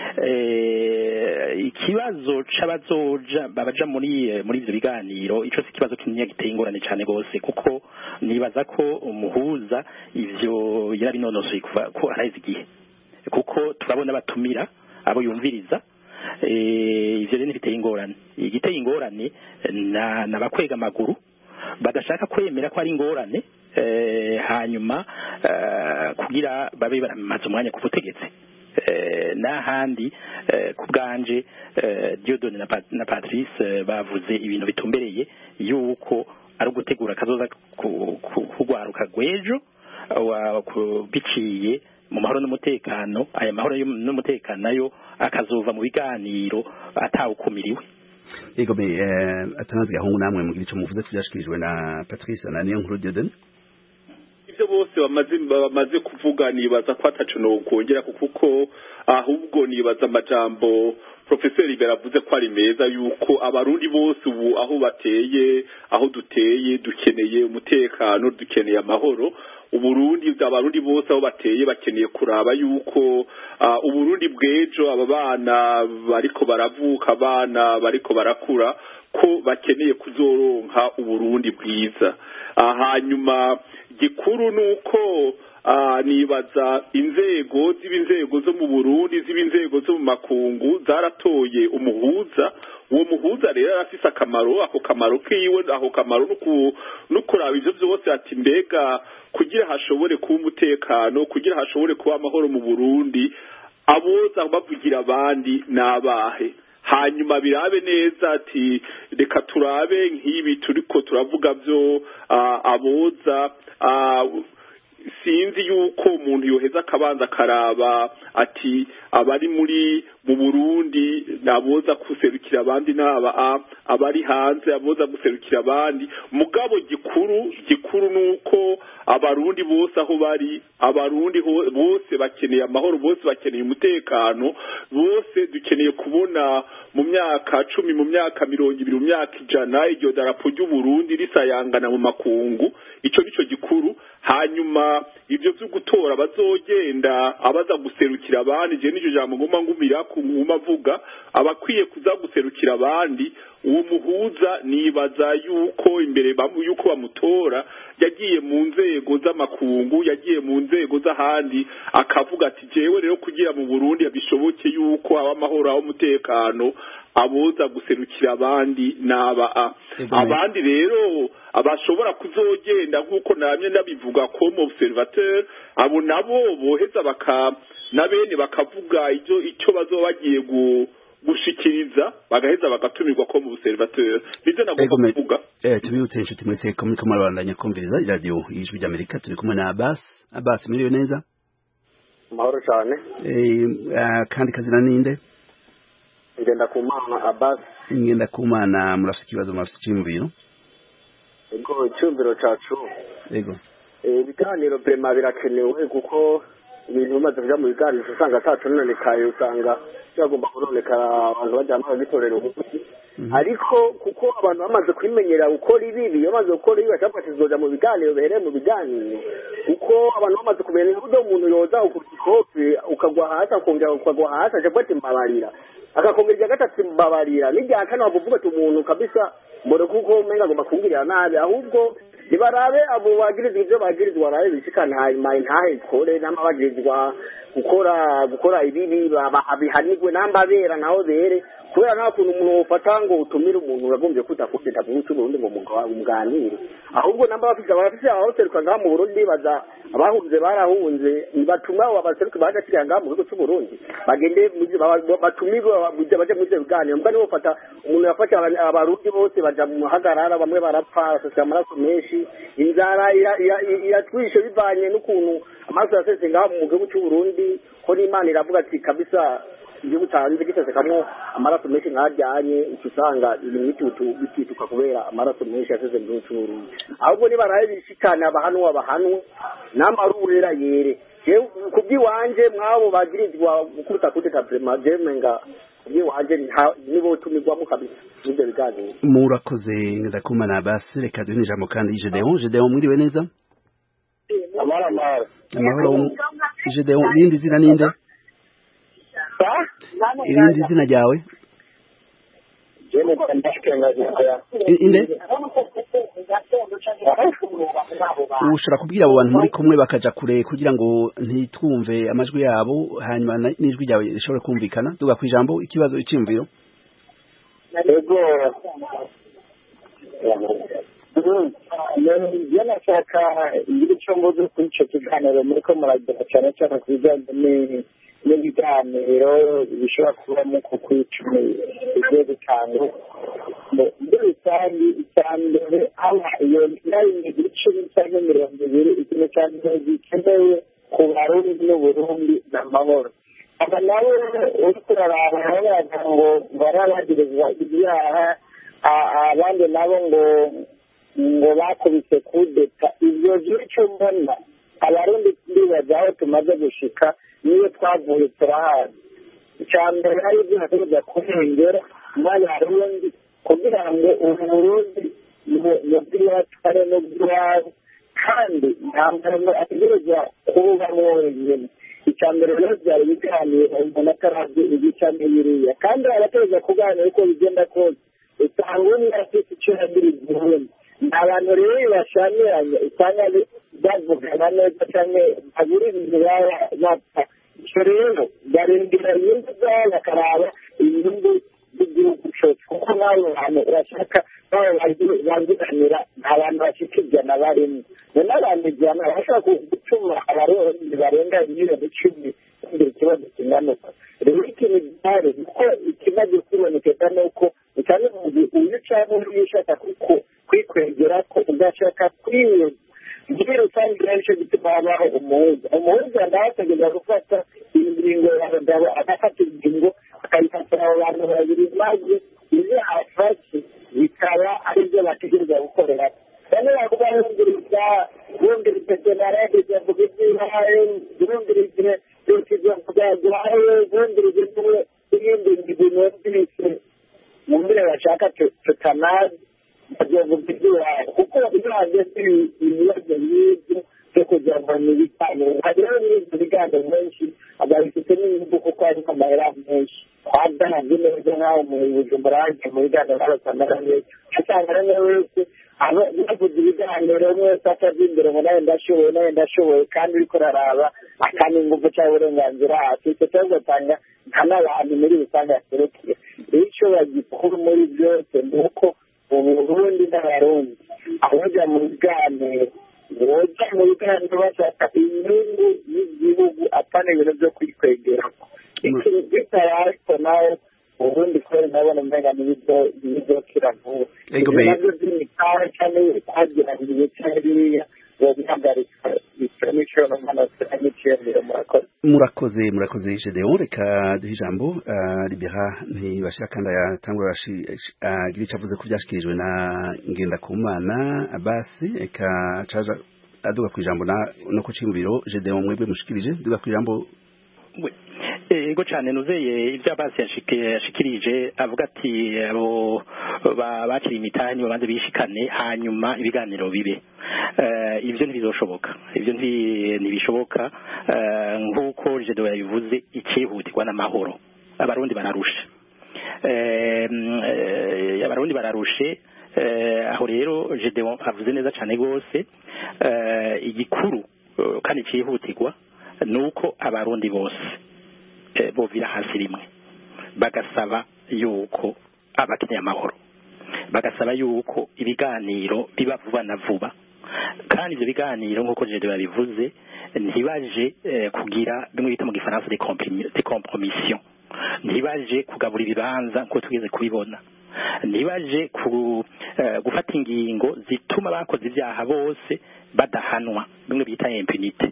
eh ikibazo c'abazoja babaja muri muri ivyo biganiro ico si kibazo kinini giteye ingorane cyane gose kuko nibaza ko umuhuza ivyo yarabinonosoye kuva ko arazi igihe kuko turabona batumira abo yumviriza eh ivyo rero biteye ingorane igiteye ingorane na nabakwega amaguru badashaka kwemera ko ari ingorane eh hanyuma kugira babe baramaze umwanya ku butegetsi n'ahandi ku bwanje Dieudonné na Patrice bavuze ibintu bitumbereye yuko ari ugutegura kazoza kugwaruka gwejo biciye mu mahoro n'umutekano aya mahoro n'umutekano nayo akazova mu biganiro atawukumiriwe yego be atanazi gahungu namwe mugira ico muvuze kubyashikirijwe na Patrice na niyo nkuru Dieudonné ibyo bose bamaze bamaze kuvuga nibaza ko atacu no kongera kuko ahubwo nibaza amajambo Professor Libera avuze ko ari meza yuko abarundi bose ubu aho bateye aho duteye dukeneye umutekano dukeneye amahoro uburundi abarundi bose aho bateye bakeneye kuraba yuko uh, uburundi bwejo aba bana bariko baravuka abana bariko barakura ko bakeneye kuzoronka uburundi bwiza hanyuma gikuru nuko uh, nibaza inzego z'ibinzego zo mu Burundi z'ibinzego zo mu makungu zaratoye umuhuza uwo muhuza rero arafise akamaro ako kamaro kiwe ako kamaro no kuraba ivyo byose ati mbega kugira hashobore kuba umutekano kugira hashobore kuba amahoro mu Burundi aboza bavugira abandi nabahe hanyuma birabe neza ati reka turabe nk'ibi turiko turavuga byo uh, aboza uh, sinzi yuko umuntu yoheza akabanza akaraba ati abari muri mu Burundi naboza guserukira abandi n'aba abari hanze aboza guserukira abandi mugabo gikuru gikuru nuko abarundi bose aho bari abarundi bose bakeneye amahoro bose bakeneye umutekano bose dukeneye kubona mu myaka cumi mu myaka mirongo ibiri mu myaka ijana iryo darapo ry'u Burundi risayangana mu makungu ico nico gikuru hanyuma ibyo byo gutora bazogenda abaza guserukira abandi je nijo jambo ngoma ngumira ku mavuga abakwiye kuza guserukira abandi uwo muhuza nibaza yuko imbere bamu yuko bamutora yagiye mu nzego z'amakungu yagiye mu nzego z'ahandi akavuga ati jewe rero kugira mu Burundi bishoboke yuko aba amahoro aho umutekano aboza guserukira abandi naba abandi rero abashobora kuzogenda nkuko namye nabivuga ko mu observateur abo nabo boheza baka nabene bakavuga icyo icyo bazobagiye gu gushikiriza bagaheza bagatumirwa ko mu observateur bize nagomba kuvuga eh tubiyutse inshuti mwese ko muri kamarabandanya kumviriza radio y'ijwi ry'Amerika turi kumwe na Abbas Abbas miriyo neza mahoro cyane eh kandi kazina ninde ngenda kumana Abbas ngenda kumana murafite ikibazo murafite cyumviro ego cyumviro cacu ego eh biganiro prema birakenewe kuko ibintu bimaze kuja mu biganiro usanga atacu nonekaye usanga cyagomba kuronekara abantu bajyana bagitorera umuti ariko kuko abantu bamaze kwimenyera gukora ibibi bamaze gukora ibi bashaka kizoja mu biganiro behereye mu biganiro uko abantu bamaze kumenya uburyo umuntu yoza ukikope ukagwa hasi akongera ukagwa hasi aje kwati mbabarira akakongera gatatu mbabarira n'ijya kana bavuga ati umuntu kabisa mbore kuko umenga agomba kungirira nabi ahubwo nibarabe abo bagirizwa ibyo bagirizwa barabe bishikana hanyuma ntahe kore n'amabagirizwa gukora gukora ibibi babihanirwe n'ambabera naho bere kubera nta kuntu umuntu ufata ngo utumire umuntu uragombye kutakufita byinshi Burundi ngo muganire ahubwo namba bafite abafite aho seruka ngaha mu Burundi baza abahunze barahunze batuma abo baseruka baje kiriya ngaha mu gihugu cy'u Burundi bagende batumirwe baje mu byo biganiro mbwa nibo fata umuntu yafata abarundi bose baja mu hagarara bamwe barapfa sosya amaraso menshi inzara iratwishe bivanye n'ukuntu amaso yasese ngaha mu gihugu cy'u Burundi ko n'Imana iravuga ati kabisa igihugu cyanze gisesekamo amaraso menshi nkajyanye usanga ibintu bitituka kubera amaraso menshi yaseze mu cyuru ahubwo ni baraye bishikana abahanwa abahanwe n'amarurera yere je kubyiwanje mwabo bagirizwa gukuta kuteka prema jemenga kubyiwanje nibo tumirwa mu kabisa n'ibyo biganiro murakoze ndakumana basi reka duhe ijambo kandi Gedeon Gedeon mwiriwe neza amara amara amahoro Gedeon nindi zina ninde irindi zina ryawe inde ushobora kubwira abo bantu muri kumwe bakaja kure kugira ngo ntitwumve amajwi yabo hanyuma n'ijwi ryawe rishobore kumvikana duga ku ijambo ikibazo iciyumviro ego iyo nashaka icyo mvuze kuri icyo kiganiro muri ko muragira cyane cyane ku bijyanye n'ibiganiro bishobora kubamo ku kwicumi bigiye bitanu muri rusange icya mbere haba iyo nari igiciro cyangwa mirongo ibiri ikintu cya mbere gikenewe ku barundi n'uburundi ni amahoro aba nabo uri kuraraba baravuga ngo barabagirizwa ibyaha abandi nabo ngo ngo bakubise kudeta ibyo by'icyo mbona abarundi ndibaza aho tumaze gushika niyo twavuye turahazi icya mbere ari ibyo hategereza kurengera n'abarundi kugira ngo ubu burundi mu bw'iwatware no bw'iwabo kandi nta muntu ategereza kububamo wenyine icya mbere rero byari biganiro umuntu atarazi igica n'ibiriya kandi arategereza kuganira uko bigenda kose usanga umwe afite icyo yagiriza uburundi nta bantu rero bashamiranye usanga bavugana neza cyangwa bagura ibintu baba bapfa icyo rero barindira inyungu zabo bakaraba inyungu z'igihugu cyose kuko n'abo bantu urashaka baba baziganira nta bantu bafite ijana barimo none abantu ijana bashobora gutuma abarundi barenga miliyoni icumi kugira ikibazo kinganuka rero ikintu gihari kuko ikibazo kibonekeka ni uko cyane mu gihe uyu cyangwa uyu ushaka kwikwegera ko udashaka muri rusange rero icyo gituma habaho umuhuza umuhuza ndabategeza gufata ingingo y'abagabo agafata ingingo akayifatira abo bantu babiri maze ibyo afashe bikaba ari byo bategereza gukorera bamwe bavuga bumviriza bumviriza senarede zivuga iby'ibaye bumvirize ibyo byaguhaye bumvirize n'ibindi bintu byose bumvire bashaka tutanazi bazovuga iby'ibaye kuko iyo hageze ibibazo nk'ibyo byo kugira ngo ni ibiganiro hariho n'ibindi biganiro menshi ababifite n'inyungu kuko harimo amahera menshi twadanabye neza nk'aho mu bujumbura hagiye mu biganiro n'abasanga neza usanga rero wese bavuze ibiganiro umwe wese atazi imbere ngo nawe ndashoboye nawe ndashoboye kandi uriko uraraba akana ingufu cyangwa uburenganzira hasi icyo kibazo ugasanga nta n'abantu muri rusange yaserukiye icyo bagikuru muri byose ni uko ubu Burundi n'abarundi abajya mu biganiro boja mu biganiro bashaka inyungu y'igihugu atana ibintu byo kwikwegerako ikintu gitara ariko nawe ubundi kubera ndabona mbega n'ibyo kiravuga ibyo nabyo by'imikara cyane twagiraniye cyane biriya bobihagarika icyo nico n'amanota n'iciyemero murakoze murakoze murakoze Gedeon reka duhe ijambo Libera ntibashira kandi yatangura agira icyo avuze ko byashikirijwe na Ngendakumana Abasi eka caja aduga ku ijambo no ku cimbiro Gedeon mwebwe mushikirije duga ku ijambo ego cyane nuzeye ibyo Abasi yashikirije avuga ati abo bakiri imitani babanze bishikane hanyuma ibiganiro bibe ibyo ntibizoshoboka ibyo ntibishoboka nk'uko Gedeon yabivuze ikihutirwa n'amahoro abarundi bararusha abarundi bararushe aho rero Gedeon avuze neza cyane rwose igikuru kandi cyihutirwa nuko abarundi bose bovira hasi rimwe bagasaba yuko abakeneye amahoro bagasaba yuko ibiganiro biba vuba na vuba kandi ibyo biganiro nk'uko Gedeon yabivuze ntibaje kugira bimwe bita mu gifaransa de compromission ntibaje kugabura ibibanza nk'uko tugeze kubibona ntibaje gufata ingingo zituma bakoze ibyaha bose badahanwa bimwe bita impunite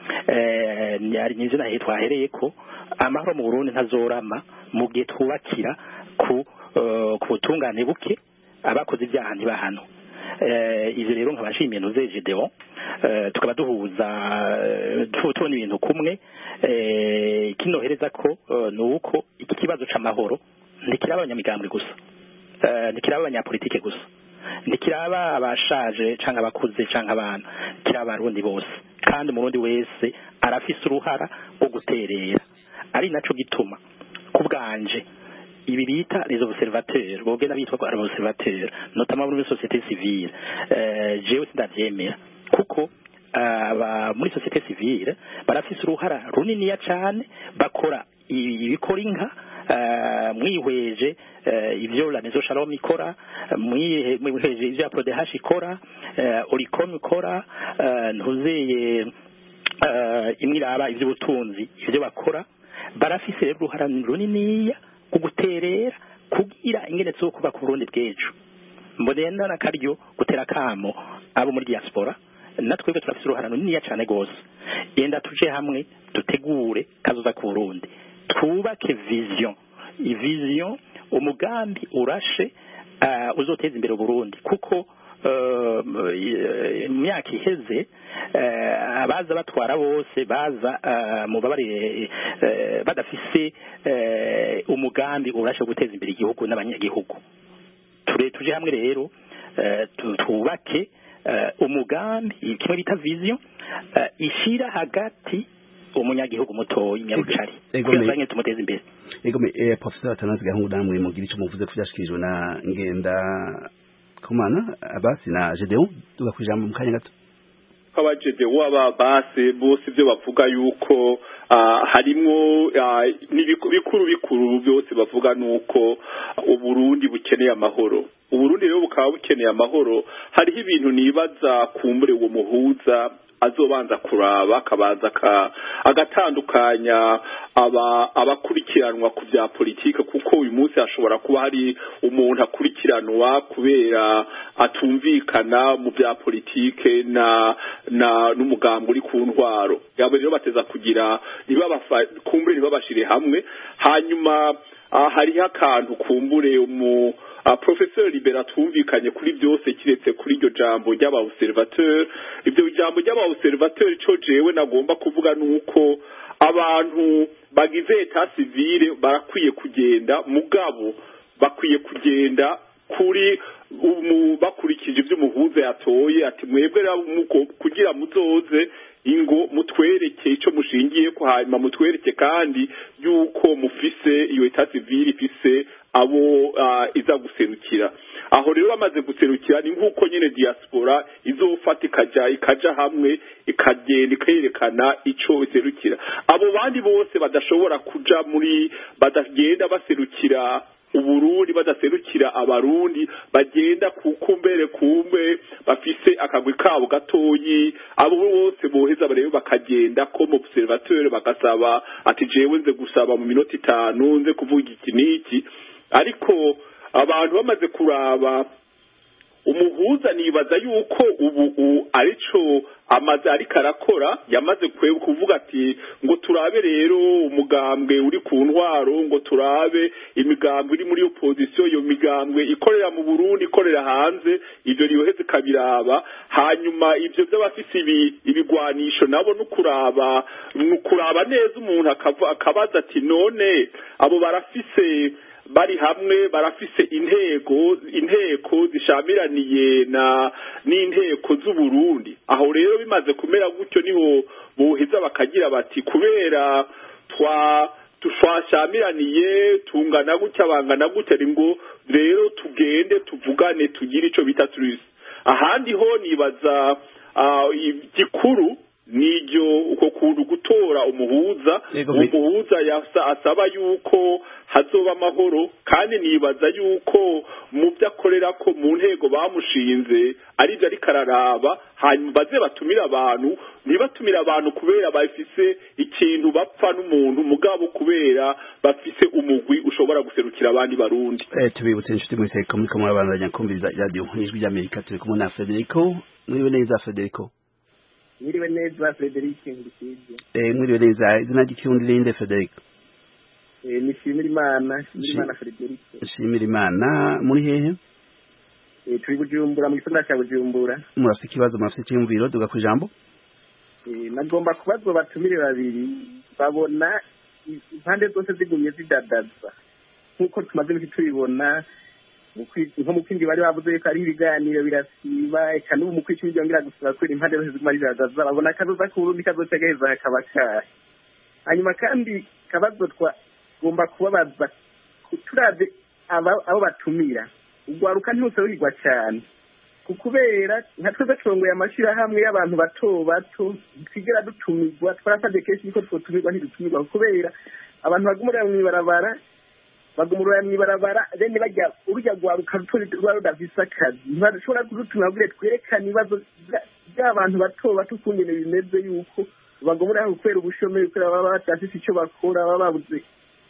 nivyo nahe twahereye ko amahoro mu Burundi ntazorama mu gihe twubakira ku ku butungane buke abakoze ibyaha ntibahano ivyo rero nkabashimiye nuze Gedeon tukaba duhuza tubona ibintu kumwe kinohereza ko nuko iki kibazo c'amahoro ntikiraba abanyamigambwe gusa ntikiraba abanyapolitike gusa ntikiraba abashaje canke abakuze canke abana kiraba abarundi bose kandi umurundi wese arafise uruhara rwo guterera ari naco gituma kubwanje ibi bita les observateurs bogenda bitwa ko ari observateurs notamment muri société civile euh jewe sindavyemera kuko aba muri société civile barafise uruhara runini ya cyane bakora ibikora inka mwihweje ivyo la maison Shalom ikora mwihweje ivyo Prodehash ikora Oricom ikora ntuzeye imwiraba ivyo butunzi ivyo bakora barafise uruhara runini kuguterera kugira ingene zo kuba ku Burundi bwejo mbonenda na karyo gutera kamo abo muri diaspora natwebwe turafise uruhara runini cyane gose yenda tuje hamwe dutegure kazoza ku Burundi twubake vision i vision umugambi urashe uh, uzoteza imbere Burundi kuko imyaka uh, iheze uh, abaza batwara bose baza uh, mu babari uh, badafise uh, umugambi urashe guteza imbere igihugu n'abanyagihugu ture tuje hamwe rero uh, tubake uh, umugambi kimwe bita vision uh, ishira hagati umunyagihugu muto inyarucari kwezanye tumuteza imbere ego me eh professeur Atanazi Gahungu namwe mugira ico muvuze ko byashikirijwe na Ngenda Kumana Abasi na Gedeon tuga kwijambo mu kanya gato aba Gedeon aba Abasi bose ibyo bavuga yuko harimo n'ibikuru bikuru byose bavuga nuko uburundi bukeneye amahoro uburundi rero bukaba bukeneye amahoro hariho ibintu nibaza kumbure uwo muhuza azobanza kuraba akabanza agatandukanya aba abakurikiranwa ku bya politike kuko uyu munsi hashobora kuba hari umuntu akurikiranwa kubera atumvikana mu bya politike na na n'umugambi uri ku ntwaro yabo rero bateza kugira kumbure ntibabashire hamwe hanyuma hariho akantu kumbure umu professeur Libera twumvikanye kuri byose kiretse kuri iryo jambo ry'aba observateur ibyo jambo ry'aba observateur cyo jewe nagomba kuvuga nuko abantu bagize etat civile barakwiye kugenda mugabo bakwiye kugenda kuri umu bakurikije ibyo umuhuza yatoye ati mwebwe kugira muzoze ingo mutwereke ico mushingiye ko hanyuma mutwereke kandi yuko mufise iyo etat civile ifise abo uh, iza guserukira aho rero bamaze guserukira ni nkuko nyene diaspora izofata ikaja ikaja hamwe ikagenda ikerekana ico iserukira abo bandi bose badashobora kuja muri badagenda baserukira uburundi badaserukira abarundi bagenda kukumbere kumbe bafise akagwi kabo gatoyi abo bose boheza barebe bakagenda ko mu observateur bagasaba ati jewe nze gusaba mu minota itanu nze kuvuga iki niki ariko abantu bamaze kuraba umuhuza nibaza yuko ubu arico amaze ariko arakora yamaze kuvuga ati ngo turabe rero umugambwe uri ku ntwaro ngo turabe imigambwe iri muri opposition iyo migambwe ikorera mu Burundi ikorera hanze ivyo riyoheze kabiraba hanyuma ivyo by'abafisi ibi ibigwanisho nabo no kuraba no kuraba neza umuntu akabaza ati none abo barafise bari hamwe barafise intego inteko zishamiraniye na n'inteko z'u Burundi aho rero bimaze kumera gutyo niho boheza bakagira bati kubera twa tufashamiraniye tungana gutya bangana gutya ngo rero tugende tuvugane tugire ico bita truce ahandi ho nibaza igikuru nijyo uko kuntu gutora umuhuza umuhuza yasa asaba yuko hazoba amahoro kandi nibaza yuko mu byakorera ko mu ntego bamushinze ari byo ari kararaba hanyuma baze batumira abantu ntibatumira abantu kubera bafise ikintu bapfa n'umuntu mugabo kubera bafise umugwi ushobora guserukira abandi barundi eh tubibutse inshuti mwese ko muri kamwe abandanya kumviriza radio n'ijwi ry'Amerika turi kumwe na Federico mwiriwe neza Federico Mwiriwe neza Frederic Ngikije. Eh mwiriwe neza izina ry'ikirundi rinde Frederic. Eh nishimira Imana, nishimira Imana Frederic. Nishimira Imana muri hehe? Eh turi Bujumbura mu gisagara cya Bujumbura. Murafite ikibazo murafite cyumviro duga ku jambo? Eh nagomba kubazo batumire babiri babona impande zose zigumye zidadaza. Nkuko tumaze biki tubibona nko mu kindi bari bavuze ko ari ibiganiro birasiba eka n'ubu mu kwicumi byongera gusura kuri impande zose ziguma zidadaza babona kazoza ku Burundi kazotegeza hakabaka hanyuma kandi kabazo twagomba kubabaza turabe abo batumira ugwaruka ntuse wigwa cyane kukubera nka twese turongoye amashirahamwe y'abantu bato bato twigera dutumirwa twarasabye kenshi ko twotumirwa ntidutumirwa kubera abantu bagumura mu ibarabara bagumura mu ibarabara bene bajya urujya gwaruka rwa rudavisa akazi ntibashobora kudutumira bure twerekana ibibazo by'abantu bato bato kungene bimeze yuko bagumura kubera ubushomeri kubera baba batafise icyo bakora baba babuze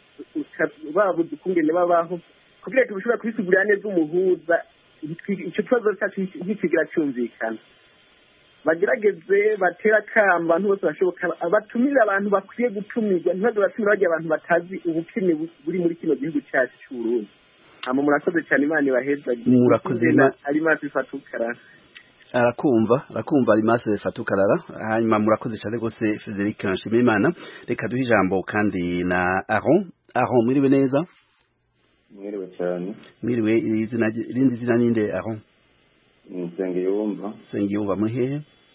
babuze kungene babaho kugira ngo bishobora kubisigurira neza umuhuza icyo kibazo cyacu ntikigira cyumvikana bagerageze batera kamba abantu bose bashoboka abatumira abantu bakwiye gutumirwa ntibaze batumira bajya abantu batazi ubukene buri muri kino gihugu cyacu cy'Uburundi hama murakoze cyane Imana ibaheza murakoze ari mazi fatukarara arakumva arakumva ari mazi fatukarara hanyuma murakoze cyane gose Frederic Nshimiyimana reka duhe ijambo kandi na Aron Aron mwiriwe neza mwiriwe cyane mwiriwe izina rindi zina ninde Aron Nsengiyumva Nsengiyumva muri hehe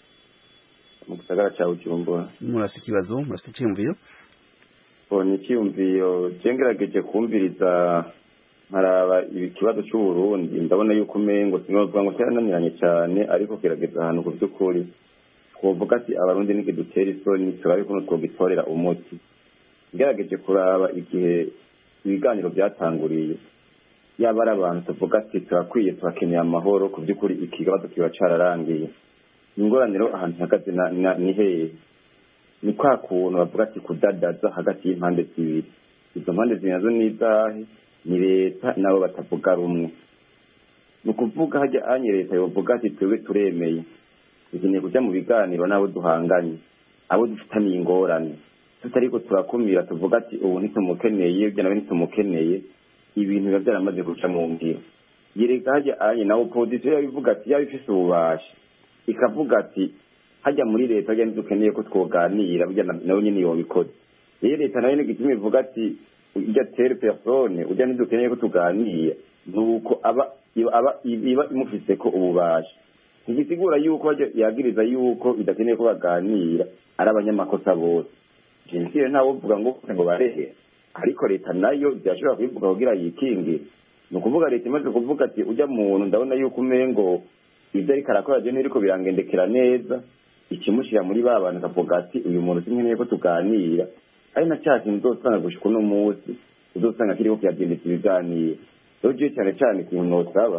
mu gisagara cya Bujumbura murafite ikibazo murafite icyumviro bo ni icyumviro cyengerageje kumviriza nkaraba ikibazo cy'u Burundi ndabona yuko umengo sinovuga ngo cyarananiranye cyane ariko kirageza ahantu ku by'ukuri twovuga ati abarundi nige dutera isoni turabe ko twogitorera umuti ngerageje kuraba igihe ibiganiro byatanguriye yaba ari abantu tuvuga ati turakwiye turakeneye amahoro ku by'ukuri ikibazo kiba cyararangiye ingoraniro ahantu hagaze ni hehe ni kwa kuntu bavuga ati kudadaza hagati y'impande zibiri izo mpande zinazo ni izahe ni leta nabo batavuga rumwe ni ukuvuga hajya anye leta yovuga ati twebwe turemeye dukeneye kujya mu biganiro n'abo duhanganye abo dufitaniye ingorane tutariko turakumira tuvuga ati ubu ntitumukeneye ibyo nawe ntitumukeneye ibintu biba byaramaze guca mu ngiro yereka hajya anye na opposition yabivuga ati yaba ifise ububasha ikavuga ati hajya muri leta hajya ntidukeneye ko twoganira burya nawe nyine yobikoze rero leta nayo n'igituma ivuga ati ujya tere persone ujya ntidukeneye ko tuganira nuko aba aba iba imufise ko ububasha ntigisigura yuko yagiriza yuko bidakeneye ko baganira ari abanyamakosa bose jenoside ntawe uvuga ngo ngo barehe ariko leta nayo byashobora kubivuga kugira yikingire ni ukuvuga leta imaze kuvuga ati ujya muntu ndabona yuko umengo ibyo ariko arakora je ntiriko birangendekera neza ikimushyira muri ba bantu akavuga ati uyu muntu sinkeneye ko tuganira ari na cya kintu uzosanga gushika uno munsi uzosanga kiriko kiyagendetse ibiganiro rero je cyane cyane ikintu nosaba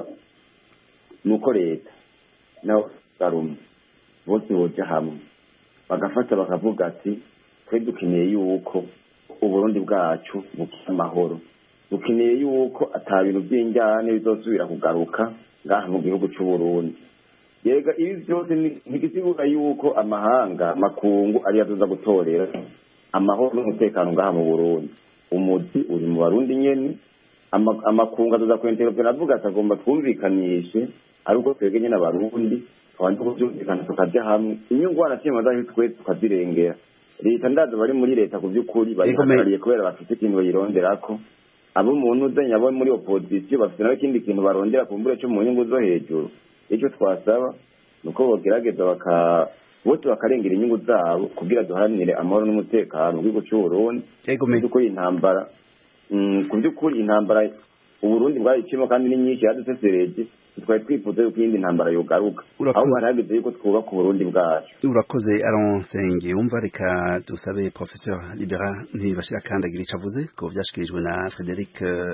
ni uko leta nawe barumwe bose boja hamwe bagafata bakavuga ati twe dukeneye yuko uburundi bwacu bukira amahoro dukeneye yuko ata bintu by'injyane bizosubira kugaruka ngaha mu gihugu c'uburundi yega ibi byose ntigisigura yuko amahanga makungu ari yazoza gutorera amahoro n'umutekano ngaha mu burundi umuzi uri mu barundi nyene amakungu azoza kwenteropera avuga ati agomba twumvikanishe ari uko twebwe nyene abarundi twanje kuvyumvikana tukaja hamwe inyungu wanashima zayo twese tukazirengera leta ndazo bari muri leta ku by'ukuri barihagarariye kubera bafite ikintu bayironderako abo muntu uzanye abo muri opposition bafite nawe ikindi kintu barondera ku mbure cyo mu nyungu zo hejuru icyo twasaba nuko bogerageza baka bose bakarengera inyungu zabo kugira duharanire amahoro n'umutekano w'igihugu cy'Uburundi kuko intambara ku by'ukuri intambara Uburundi bwayicimo kandi ni nyinshi yadusesereje twari twifuza yuko iyindi ntambara yogaruka aho barahageze yuko twubaka Uburundi bwacu. Urakoze Aronsenge umva reka dusabe Professeur Libera ntibashira kandagira icavuze ko byashikirijwe na Frederic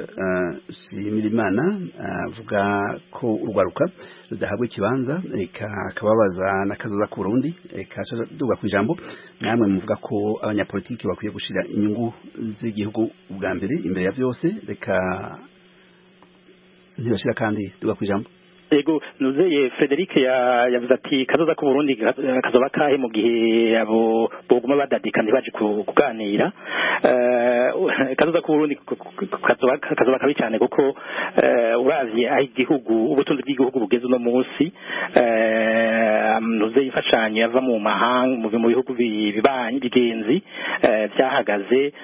Shimirimana avuga ko urwaruka rudahabwa ikibanza reka akababaza nakazoza ku Burundi reka duga ku ijambo namwe muvuga ko abanyapolitiki bakwiye gushira inyungu z'igihugu ubwa mbere imbere ya byose reka ntibashira kandi duga kwijambo ego nuzeye Frederic yavuze ati kazoza ku Burundi kazoba kahe mu gihe abo boguma badadika ntibaje kuganira kazoza ku Burundi kazoba kazoba kabi cyane kuko uravye aho igihugu ubutunzi bw'igihugu bugeze no munsi nuzeye ifashanyo yava mu mahanga mu bihugu bibanyi bigenzi byahagaze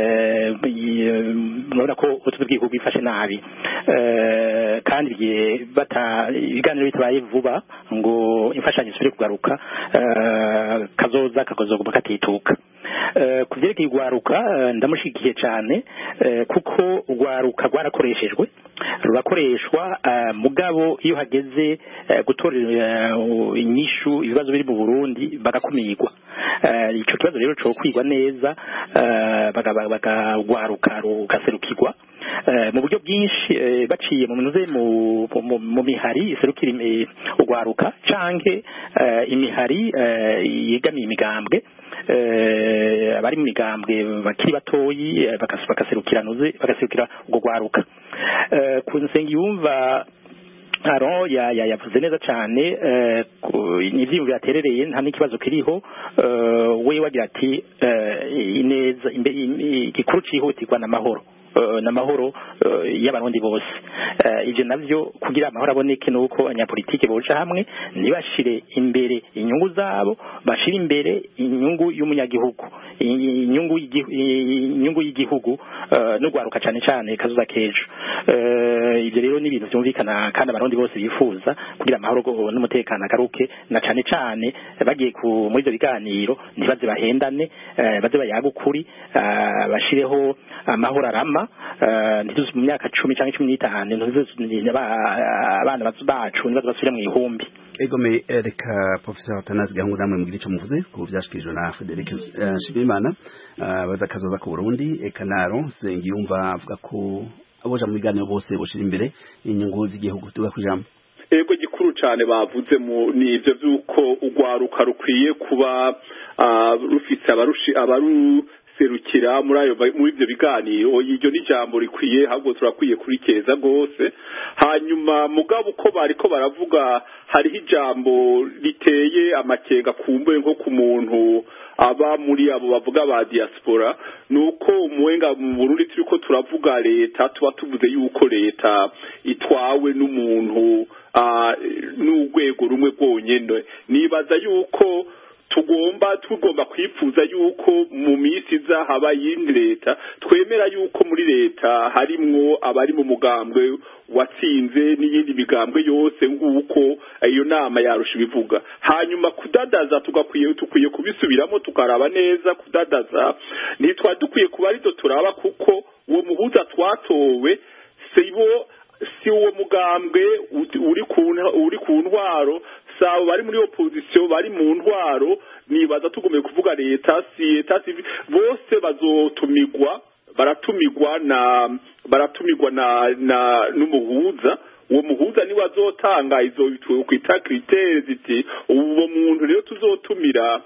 mubona ko ubutunzi bw'igihugu bifashe nabi kandi bata ibiganiro bitabaye vuba ngo imfashanyo isubire kugaruka kazoza kakozoguma katituka kuvyerekeye igwaruka ndamushigikiye cyane kuko ugwaruka rwarakoreshejwe rurakoreshwa mugabo iyo hageze gutorera inyishu ibibazo biri mu Burundi bagakumirwa ico kibazo rero cyo kwigwa neza bagagwaruka rugaserukirwa mu buryo bwinshi baciye mu minuze mu mihari iserukira ugwaruka canke imihari yegamiye imigambwe abari mu migambwe bakiri batoyi bakaserukira nuze bagaserukira ubwo gwaruka ku nsengi yumva Aro ya ya yavuze neza cyane n'ivyimwe byaterereye nta n'ikibazo kiriho we wagira ati ineza igikuru cihutirwa n'amahoro n'amahoro y'abarundi bose ivyo navyo kugira amahoro aboneke nuko abanyapolitike boca hamwe nibashire imbere inyungu zabo bashire imbere inyungu y'umunyagihugu inyungu inyungu y'igihugu no gwaruka cyane cyane kazuza kejo ivyo rero ni ibintu byumvikana kandi abarundi bose bifuza kugira amahoro n'umutekano agaruke na cyane cyane bagiye ku muri ivyo biganiro ntibaze bahendane baze bayagukuri bashireho amahoro arama ntituzi mu myaka cumi cyangwa cumi n'itanu abana bacu nibazo basubira mu ihumbi egome reka Professor Atanazi Gahungu namwe mugira ico muvuze ku byashikirijwe na Frederic Shibimana baza kazoza ku Burundi ekanaro sengi yumva avuga ko aboja mu biganiro bose boshira imbere inyungu z'igihugu tuga kwijambo ego gikuru cyane bavuze mu nivyo vyuko ugwaruka rukwiye kuba rufite abarushi abaru kuduserukira muri ayo muri ibyo biganiro iryo ni jambo rikwiye ahubwo turakwiye kurikeza gose hanyuma mugabo uko bariko baravuga hariho ijambo riteye amakenga kumbe nko ku muntu aba muri abo bavuga ba diaspora nuko umuwenga mu Burundi turiko turavuga leta tuba tuvuze yuko leta itwawe n'umuntu n'urwego rumwe rwonyene nibaza yuko tugomba tugomba kwifuza yuko mu minsi iza haba yindi leta twemera yuko muri leta harimwo abari mu mugambwe watsinze n'iyindi migambwe yose nguko iyo nama yarusha ibivuga hanyuma kudadaza tugakwiye tukwiye kubisubiramo tukaraba neza kudadaza nitwa dukwiye kuba arizo turaba kuko uwo muhuza twatowe sibo si uwo mugambwe uri ku uri ku ntwaro sawa bari muri opposition bari mu ntwaro nibaza tugomeye kuvuga leta si leta bose bazotumigwa baratumigwa na baratumigwa na na n'umuhuza uwo muhuza ni wazotanga izo kwita critères ziti uwo muntu rero tuzotumira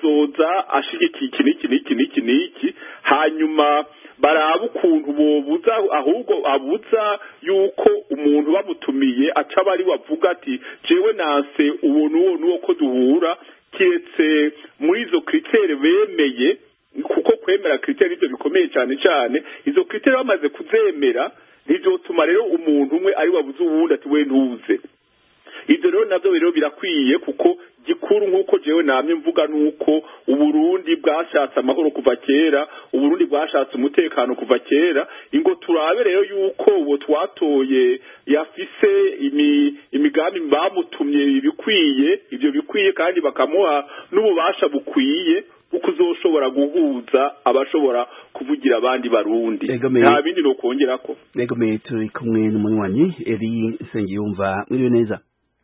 azoza ashigikiye iki niki niki niki niki hanyuma baraba ukuntu bobuza ahubwo abuza yuko umuntu bamutumiye aca bari wavuga ati jewe nanse uwo nuwo nuwo ko duhura kiretse muri izo critères bemeye kuko kwemera critères ivyo bikomeye cyane cyane izo critères bamaze kuzemera ntivyotuma rero umuntu umwe ari wabuze uwundi ati we ntuze ivyo rero navyo rero birakwiye kuko gikuru nkuko jewe namye mvuga nuko uburundi bwashatse amahoro kuva kera uburundi bwashatse umutekano kuva kera ingo turabe rero yuko uwo twatoye yafise imi, imigambi bamutumye ibikwiye ivyo bikwiye kandi bakamuha n'ububasha bukwiye ukuzoshobora guhuza abashobora kuvugira abandi barundi nta bindi no kongerako egome turi kumwe n'umunywanyi Eri Nsengiyumva mwiriwe neza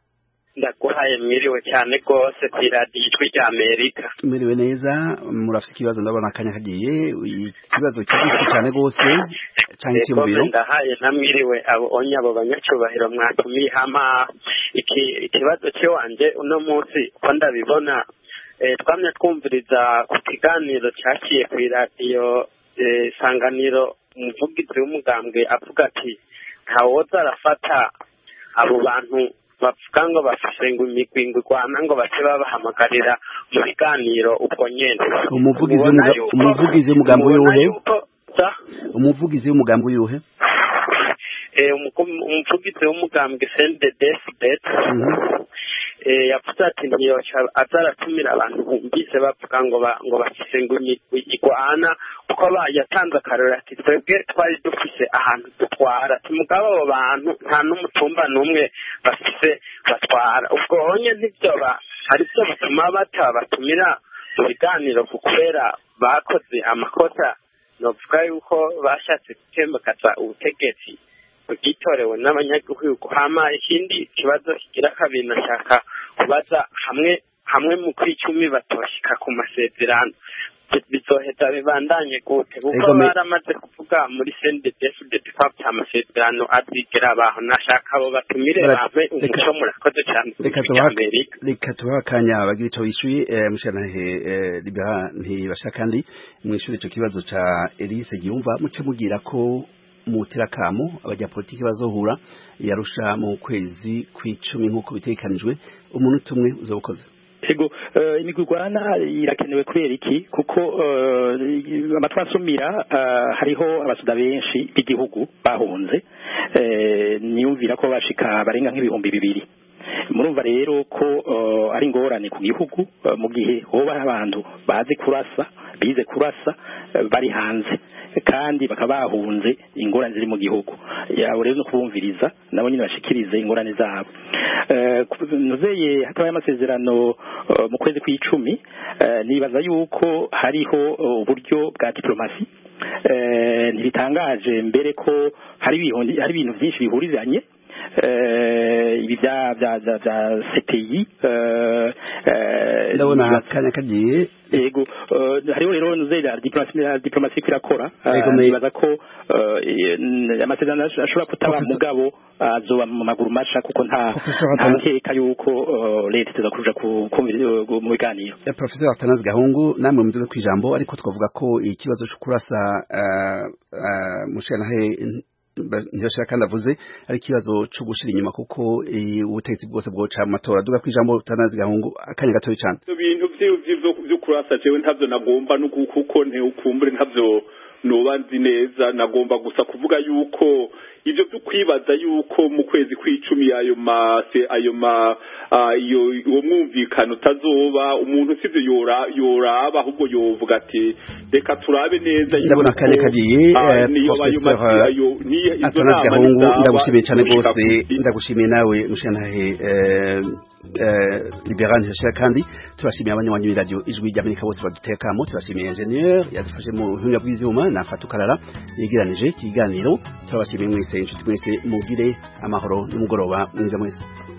ndaguhaye mwiriwe cyane rwose ku iradiyo ijwi rya Amerika mwiriwe neza murafite ikibazo ndabona akanya kagiye ikibazo kigufi cyane rwose cyane cyo mu biro ndahaye namwiriwe abo onye abo banyacubahiro mwatumiye hama iki ikibazo cyo wanje uno munsi ko ndabibona twamye twumviriza ku kiganiro cyaciye ku iradiyo Isanganiro umuvugizi w'umugambwe avuga ati ntawoza arafata abo bantu bavuga ngo bafise ngo imigwi ngo igwana ngo bace babahamagarira mu biganiro ubwo nyene umuvugizi umuvugizi w'umugambi w'uruhe umuvugizi w'umugambi w'uruhe eh umuvugizi w'umugambwe C N D D F D eh yavuze ati niyo azaratumira abantu bumvise bavuga ngo ngo bafise ngo imigwi igwana uko bayatanze akarora ati twebwe twari dufise ahantu dutwara tumugabo abo bantu nta n'umutumba n'umwe bafise batwara ubwo honye ntivyoba ari byo bituma batabatumira mu biganiro kubera bakoze amakosa novuga yuko bashatse gutembagaza ubutegetsi bwitorewe n'abanyagihugu hama ikindi kibazo kigira kabiri nashaka kubaza hamwe hamwe mu kwicumi batoshika ku masezerano bizoheza bibandanye gute kuko baramaze kuvuga muri C N D D F D twapfa amasezerano azigera abaho nashaka abo batumire bave umuco murakoze cyane reka tubaha akanya bagira ico bishuye mushanahe libera ntibashaka kandi mwishuri ico kibazo ca Elise Giyumva muce mugira ko mutirakamo abajapolitiki bazohura yarusha mu kwezi kw'icumi nk'uko bitekanijwe umuntu tumwe uzobukoze ego uh, imigurwana irakenewe kubera iki kuko uh, amatwasumira uh, hariho abasuda benshi b'igihugu bahunze uh, niyumvira ko bashika barenga nk'ibihumbi bibiri murumva rero ko uh, ari ngorane ku gihugu uh, mu gihe hoba abantu bazi kurasa bize kurasa uh, bari hanze kandi bakabahunze ingorane ziri mu gihugu yawe rero no kubumviriza nabo nyine bashikirize ingorane zabo eh nuzeye hatabaye amasezerano mu kwezi kw'icumi nibaza yuko hariho uburyo bwa diplomasi eh ntibitangaje mbere ko hari bihondi hari ibintu byinshi bihurizanye ibi bya bya bya C P I ndabona kanya kagiye yego hariho rero nuzera diplomasi kirakora nibaza ko amasezerano ashobora kutaba mugabo azoba mu maguru masha kuko nta nkeka yuko leta iteza kuja mu biganiro. Professor Atanazi Gahungu namwe muduze kwijambo ariko twavuga ko ikibazo cyo kurasa mushanahe ntiyashaka kandi avuze ari ikibazo cyo gushira inyuma kuko ubutegetsi bwose bwoca amatora duga kwijambo Atanazi Gahungu akanya gatoyi cyane. Ibintu by'ivyo byo kurasa jewe ntavyo nagomba no kuko nte ukumbure ntavyo noba nzi neza nagomba gusa kuvuga yuko ivyo byo kwibaza yuko mu kwezi kw'icumi ayo mase ayo ma iyo uwo mwumvikano utazoba umuntu sivyo yora yoraba ahubwo yovuga ati reka turabe neza ndabona kane kagiye professor Atanazi Gahungu ndagushimiye cyane gose ndagushimiye nawe mushanahe Liberane Hashira kandi turashimiye abanywanyi b'iradio ijwi ry'Amerika bose badutekamo turashimiye engineer yadufashe mu buhinga bw'ivyuma na Fatukarara yegeranije ikiganiro turabashimiye mwese inshuti mwese mugire amahoro n'umugoroba mwiza mwese.